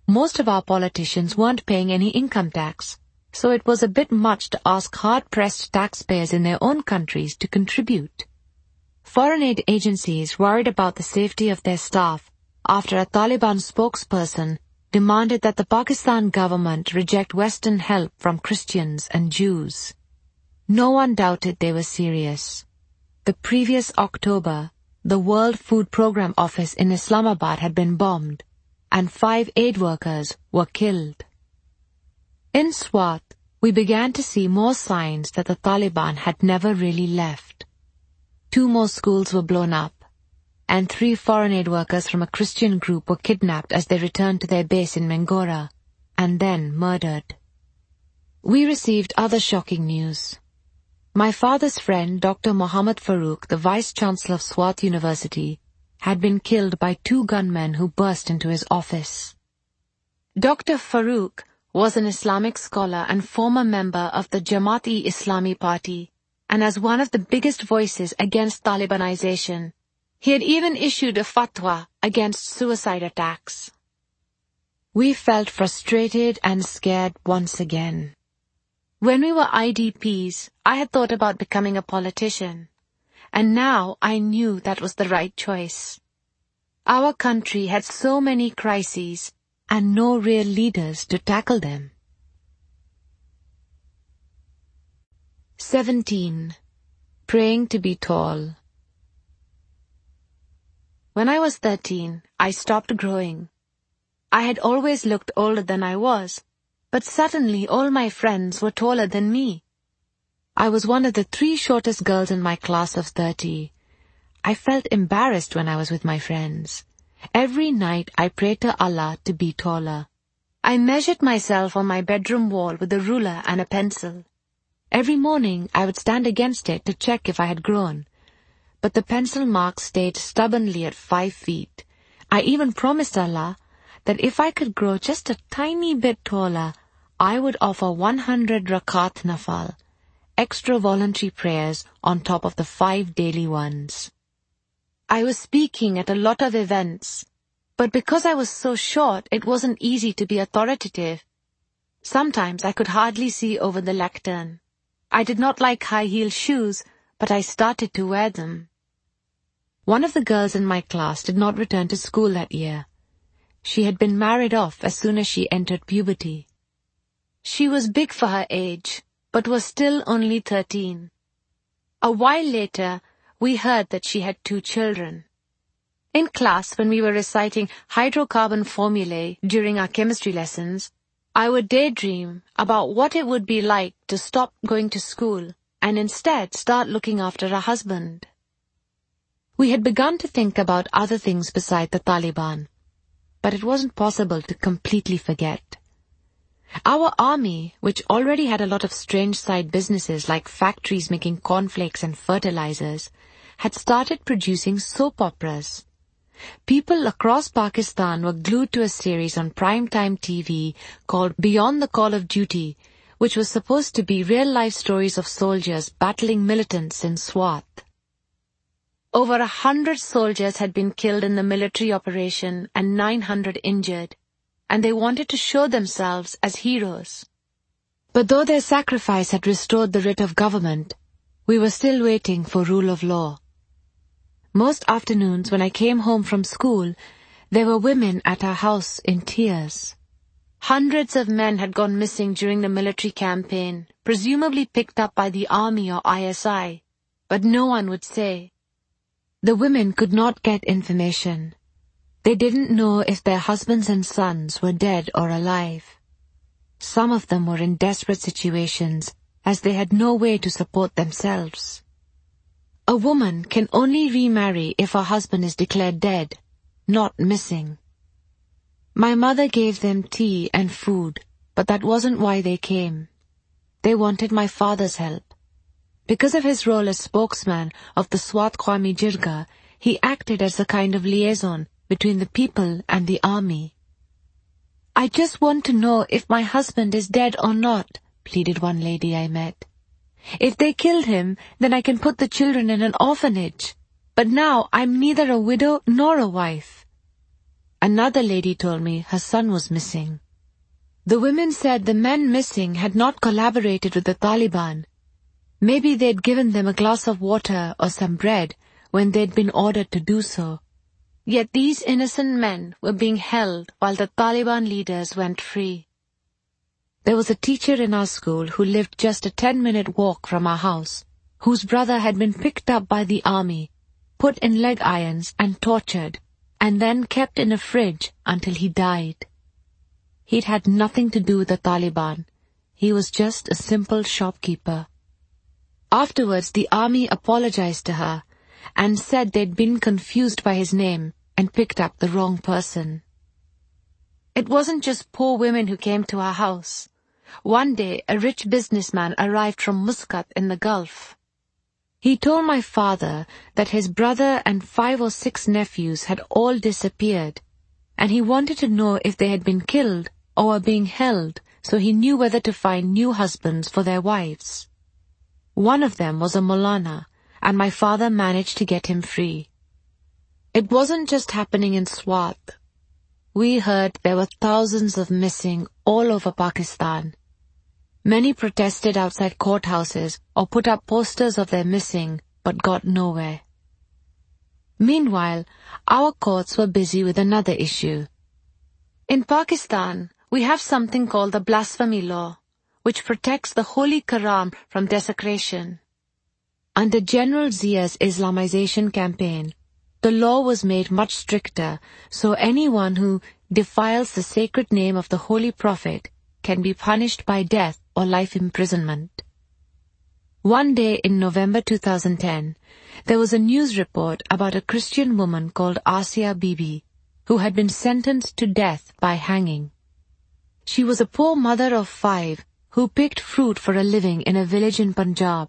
Most of our politicians weren't paying any income tax, so it was a bit much to ask hard-pressed taxpayers in their own countries to contribute. Foreign aid agencies worried about the safety of their staff after a Taliban spokesperson demanded that the Pakistan government reject Western help from Christians and Jews. No one doubted they were serious. The previous October, the World Food Programme office in Islamabad had been bombed, and five aid workers were killed. In Swat, we began to see more signs that the Taliban had never really left. Two more schools were blown up, and three foreign aid workers from a Christian group were kidnapped as they returned to their base in Mengora, and then murdered. We received other shocking news. My father's friend, Doctor Mohammad Farooq, the Vice-Chancellor of Swat University, had been killed by two gunmen who burst into his office. Doctor Farooq was an Islamic scholar and former member of the Jamaat-e-Islami party, and as one of the biggest voices against Talibanization, he had even issued a fatwa against suicide attacks. We felt frustrated and scared once again. When we were I D Ps, I had thought about becoming a politician, and now I knew that was the right choice. Our country had so many crises and no real leaders to tackle them. seventeen. Praying to be tall. When I was thirteen, I stopped growing. I had always looked older than I was, but suddenly all my friends were taller than me. I was one of the three shortest girls in my class of thirty. I felt embarrassed when I was with my friends. Every night I prayed to Allah to be taller. I measured myself on my bedroom wall with a ruler and a pencil. Every morning I would stand against it to check if I had grown, but the pencil mark stayed stubbornly at five feet. I even promised Allah that if I could grow just a tiny bit taller, I would offer one hundred rakat nafal, extra voluntary prayers on top of the five daily ones. I was speaking at a lot of events, but because I was so short, it wasn't easy to be authoritative. Sometimes I could hardly see over the lectern. I did not like high-heel shoes, but I started to wear them. One of the girls in my class did not return to school that year. She had been married off as soon as she entered puberty. She was big for her age, but was still only thirteen. A while later, we heard that she had two children. In class, when we were reciting hydrocarbon formulae during our chemistry lessons, I would daydream about what it would be like to stop going to school and instead start looking after a husband. We had begun to think about other things beside the Taliban, but it wasn't possible to completely forget. Our army, which already had a lot of strange side businesses like factories making cornflakes and fertilizers, had started producing soap operas. People across Pakistan were glued to a series on primetime T V called Beyond the Call of Duty, which was supposed to be real-life stories of soldiers battling militants in Swat. Over a hundred soldiers had been killed in the military operation and nine hundred injured, and they wanted to show themselves as heroes. But though their sacrifice had restored the writ of government, we were still waiting for rule of law. Most afternoons when I came home from school, there were women at our house in tears. Hundreds of men had gone missing during the military campaign, presumably picked up by the army or I S I, but no one would say. The women could not get information. They didn't know if their husbands and sons were dead or alive. Some of them were in desperate situations as they had no way to support themselves. A woman can only remarry if her husband is declared dead, not missing. My mother gave them tea and food, but that wasn't why they came. They wanted my father's help. Because of his role as spokesman of the Swat Qawmi Jirga, he acted as a kind of liaison between the people and the army. "I just want to know if my husband is dead or not," pleaded one lady I met. "If they killed him, then I can put the children in an orphanage. But now I'm neither a widow nor a wife." Another lady told me her son was missing. The women said the men missing had not collaborated with the Taliban. Maybe they'd given them a glass of water or some bread when they'd been ordered to do so. Yet these innocent men were being held while the Taliban leaders went free. There was a teacher in our school who lived just a ten-minute walk from our house, whose brother had been picked up by the army, put in leg irons and tortured, and then kept in a fridge until he died. He'd had nothing to do with the Taliban. He was just a simple shopkeeper. Afterwards, the army apologized to her and said they'd been confused by his name and picked up the wrong person. It wasn't just poor women who came to our house. One day, a rich businessman arrived from Muscat in the Gulf. He told my father that his brother and five or six nephews had all disappeared, and he wanted to know if they had been killed or were being held, so he knew whether to find new husbands for their wives. One of them was a Maulana, and my father managed to get him free. It wasn't just happening in Swat. We heard there were thousands of missing all over Pakistan. Many protested outside courthouses or put up posters of their missing, but got nowhere. Meanwhile, our courts were busy with another issue. In Pakistan, we have something called the blasphemy law, which protects the Holy Quran from desecration. Under General Zia's Islamization campaign, the law was made much stricter, so anyone who defiles the sacred name of the Holy Prophet can be punished by death or life imprisonment. One day in November two thousand ten, there was a news report about a Christian woman called Asia Bibi, who had been sentenced to death by hanging. She was a poor mother of five who picked fruit for a living in a village in Punjab.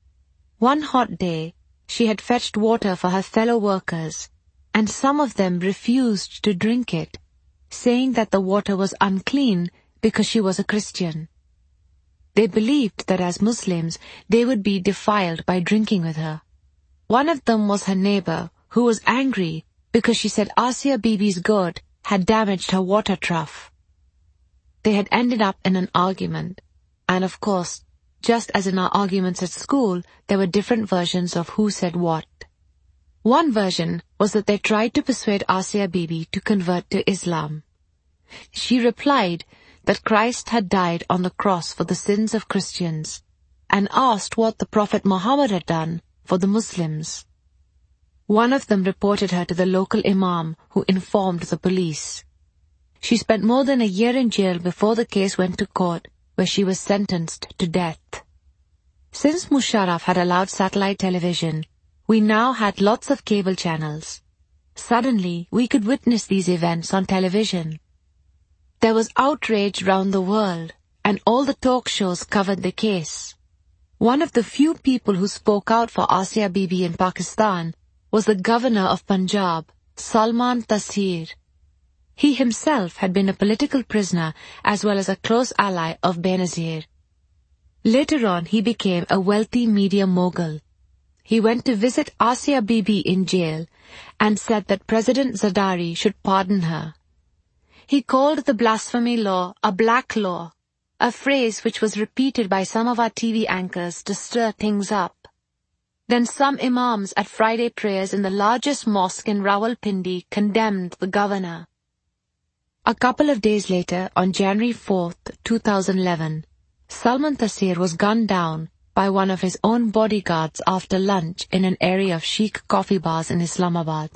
One hot day, she had fetched water for her fellow workers, and some of them refused to drink it, saying that the water was unclean because she was a Christian. They believed that as Muslims, they would be defiled by drinking with her. One of them was her neighbor, who was angry because she said Asia Bibi's goat had damaged her water trough. They had ended up in an argument, and of course, just as in our arguments at school, there were different versions of who said what. One version was that they tried to persuade Asia Bibi to convert to Islam. She replied that Christ had died on the cross for the sins of Christians, and asked what the Prophet Muhammad had done for the Muslims. One of them reported her to the local imam, who informed the police. She spent more than a year in jail before the case went to court, where she was sentenced to death. Since Musharraf had allowed satellite television, we now had lots of cable channels. Suddenly, we could witness these events on television. There was outrage round the world, and all the talk shows covered the case. One of the few people who spoke out for Asia Bibi in Pakistan was the governor of Punjab, Salman Taseer. He himself had been a political prisoner as well as a close ally of Benazir. Later on, he became a wealthy media mogul. He went to visit Asia Bibi in jail and said that President Zardari should pardon her. He called the blasphemy law a black law, a phrase which was repeated by some of our T V anchors to stir things up. Then some imams at Friday prayers in the largest mosque in Rawalpindi condemned the governor. A couple of days later, on January fourth, two thousand eleven, Salman Taseer was gunned down by one of his own bodyguards after lunch in an area of chic coffee bars in Islamabad.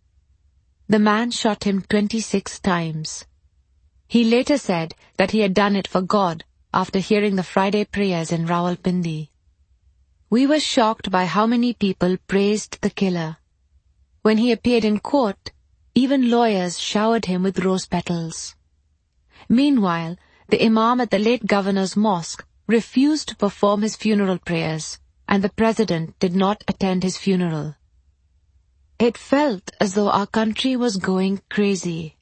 The man shot him twenty-six times. He later said that he had done it for God after hearing the Friday prayers in Rawalpindi. We were shocked by how many people praised the killer. When he appeared in court, even lawyers showered him with rose petals. Meanwhile, the imam at the late governor's mosque refused to perform his funeral prayers, and the president did not attend his funeral. It felt as though our country was going crazy.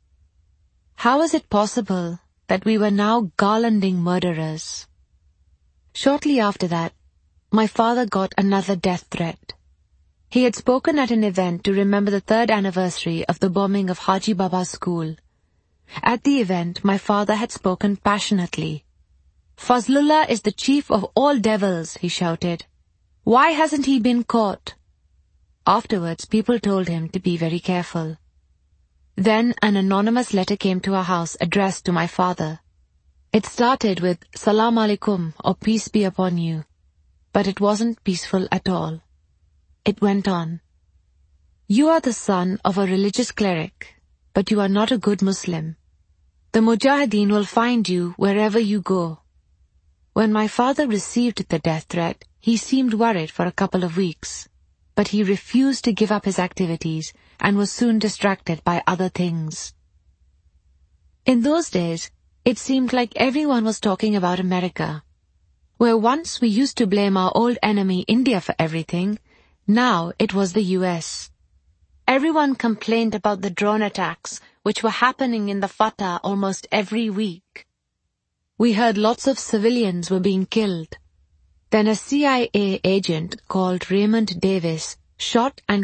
How is it possible that we were now garlanding murderers? Shortly after that, my father got another death threat. He had spoken at an event to remember the third anniversary of the bombing of Haji Baba's school. At the event, my father had spoken passionately. "Fazlullah is the chief of all devils," he shouted. "Why hasn't he been caught?" Afterwards, people told him to be very careful. Then an anonymous letter came to our house addressed to my father. It started with "Salam alaikum" or "Peace be upon you." But it wasn't peaceful at all. It went on. "You are the son of a religious cleric, but you are not a good Muslim. The Mujahideen will find you wherever you go." When my father received the death threat, he seemed worried for a couple of weeks, but he refused to give up his activities and was soon distracted by other things. In those days, it seemed like everyone was talking about America. Where once we used to blame our old enemy India for everything, now it was the U S. Everyone complained about the drone attacks, which were happening in the Fatah almost every week. We heard lots of civilians were being killed. Then a C I A agent called Raymond Davis shot and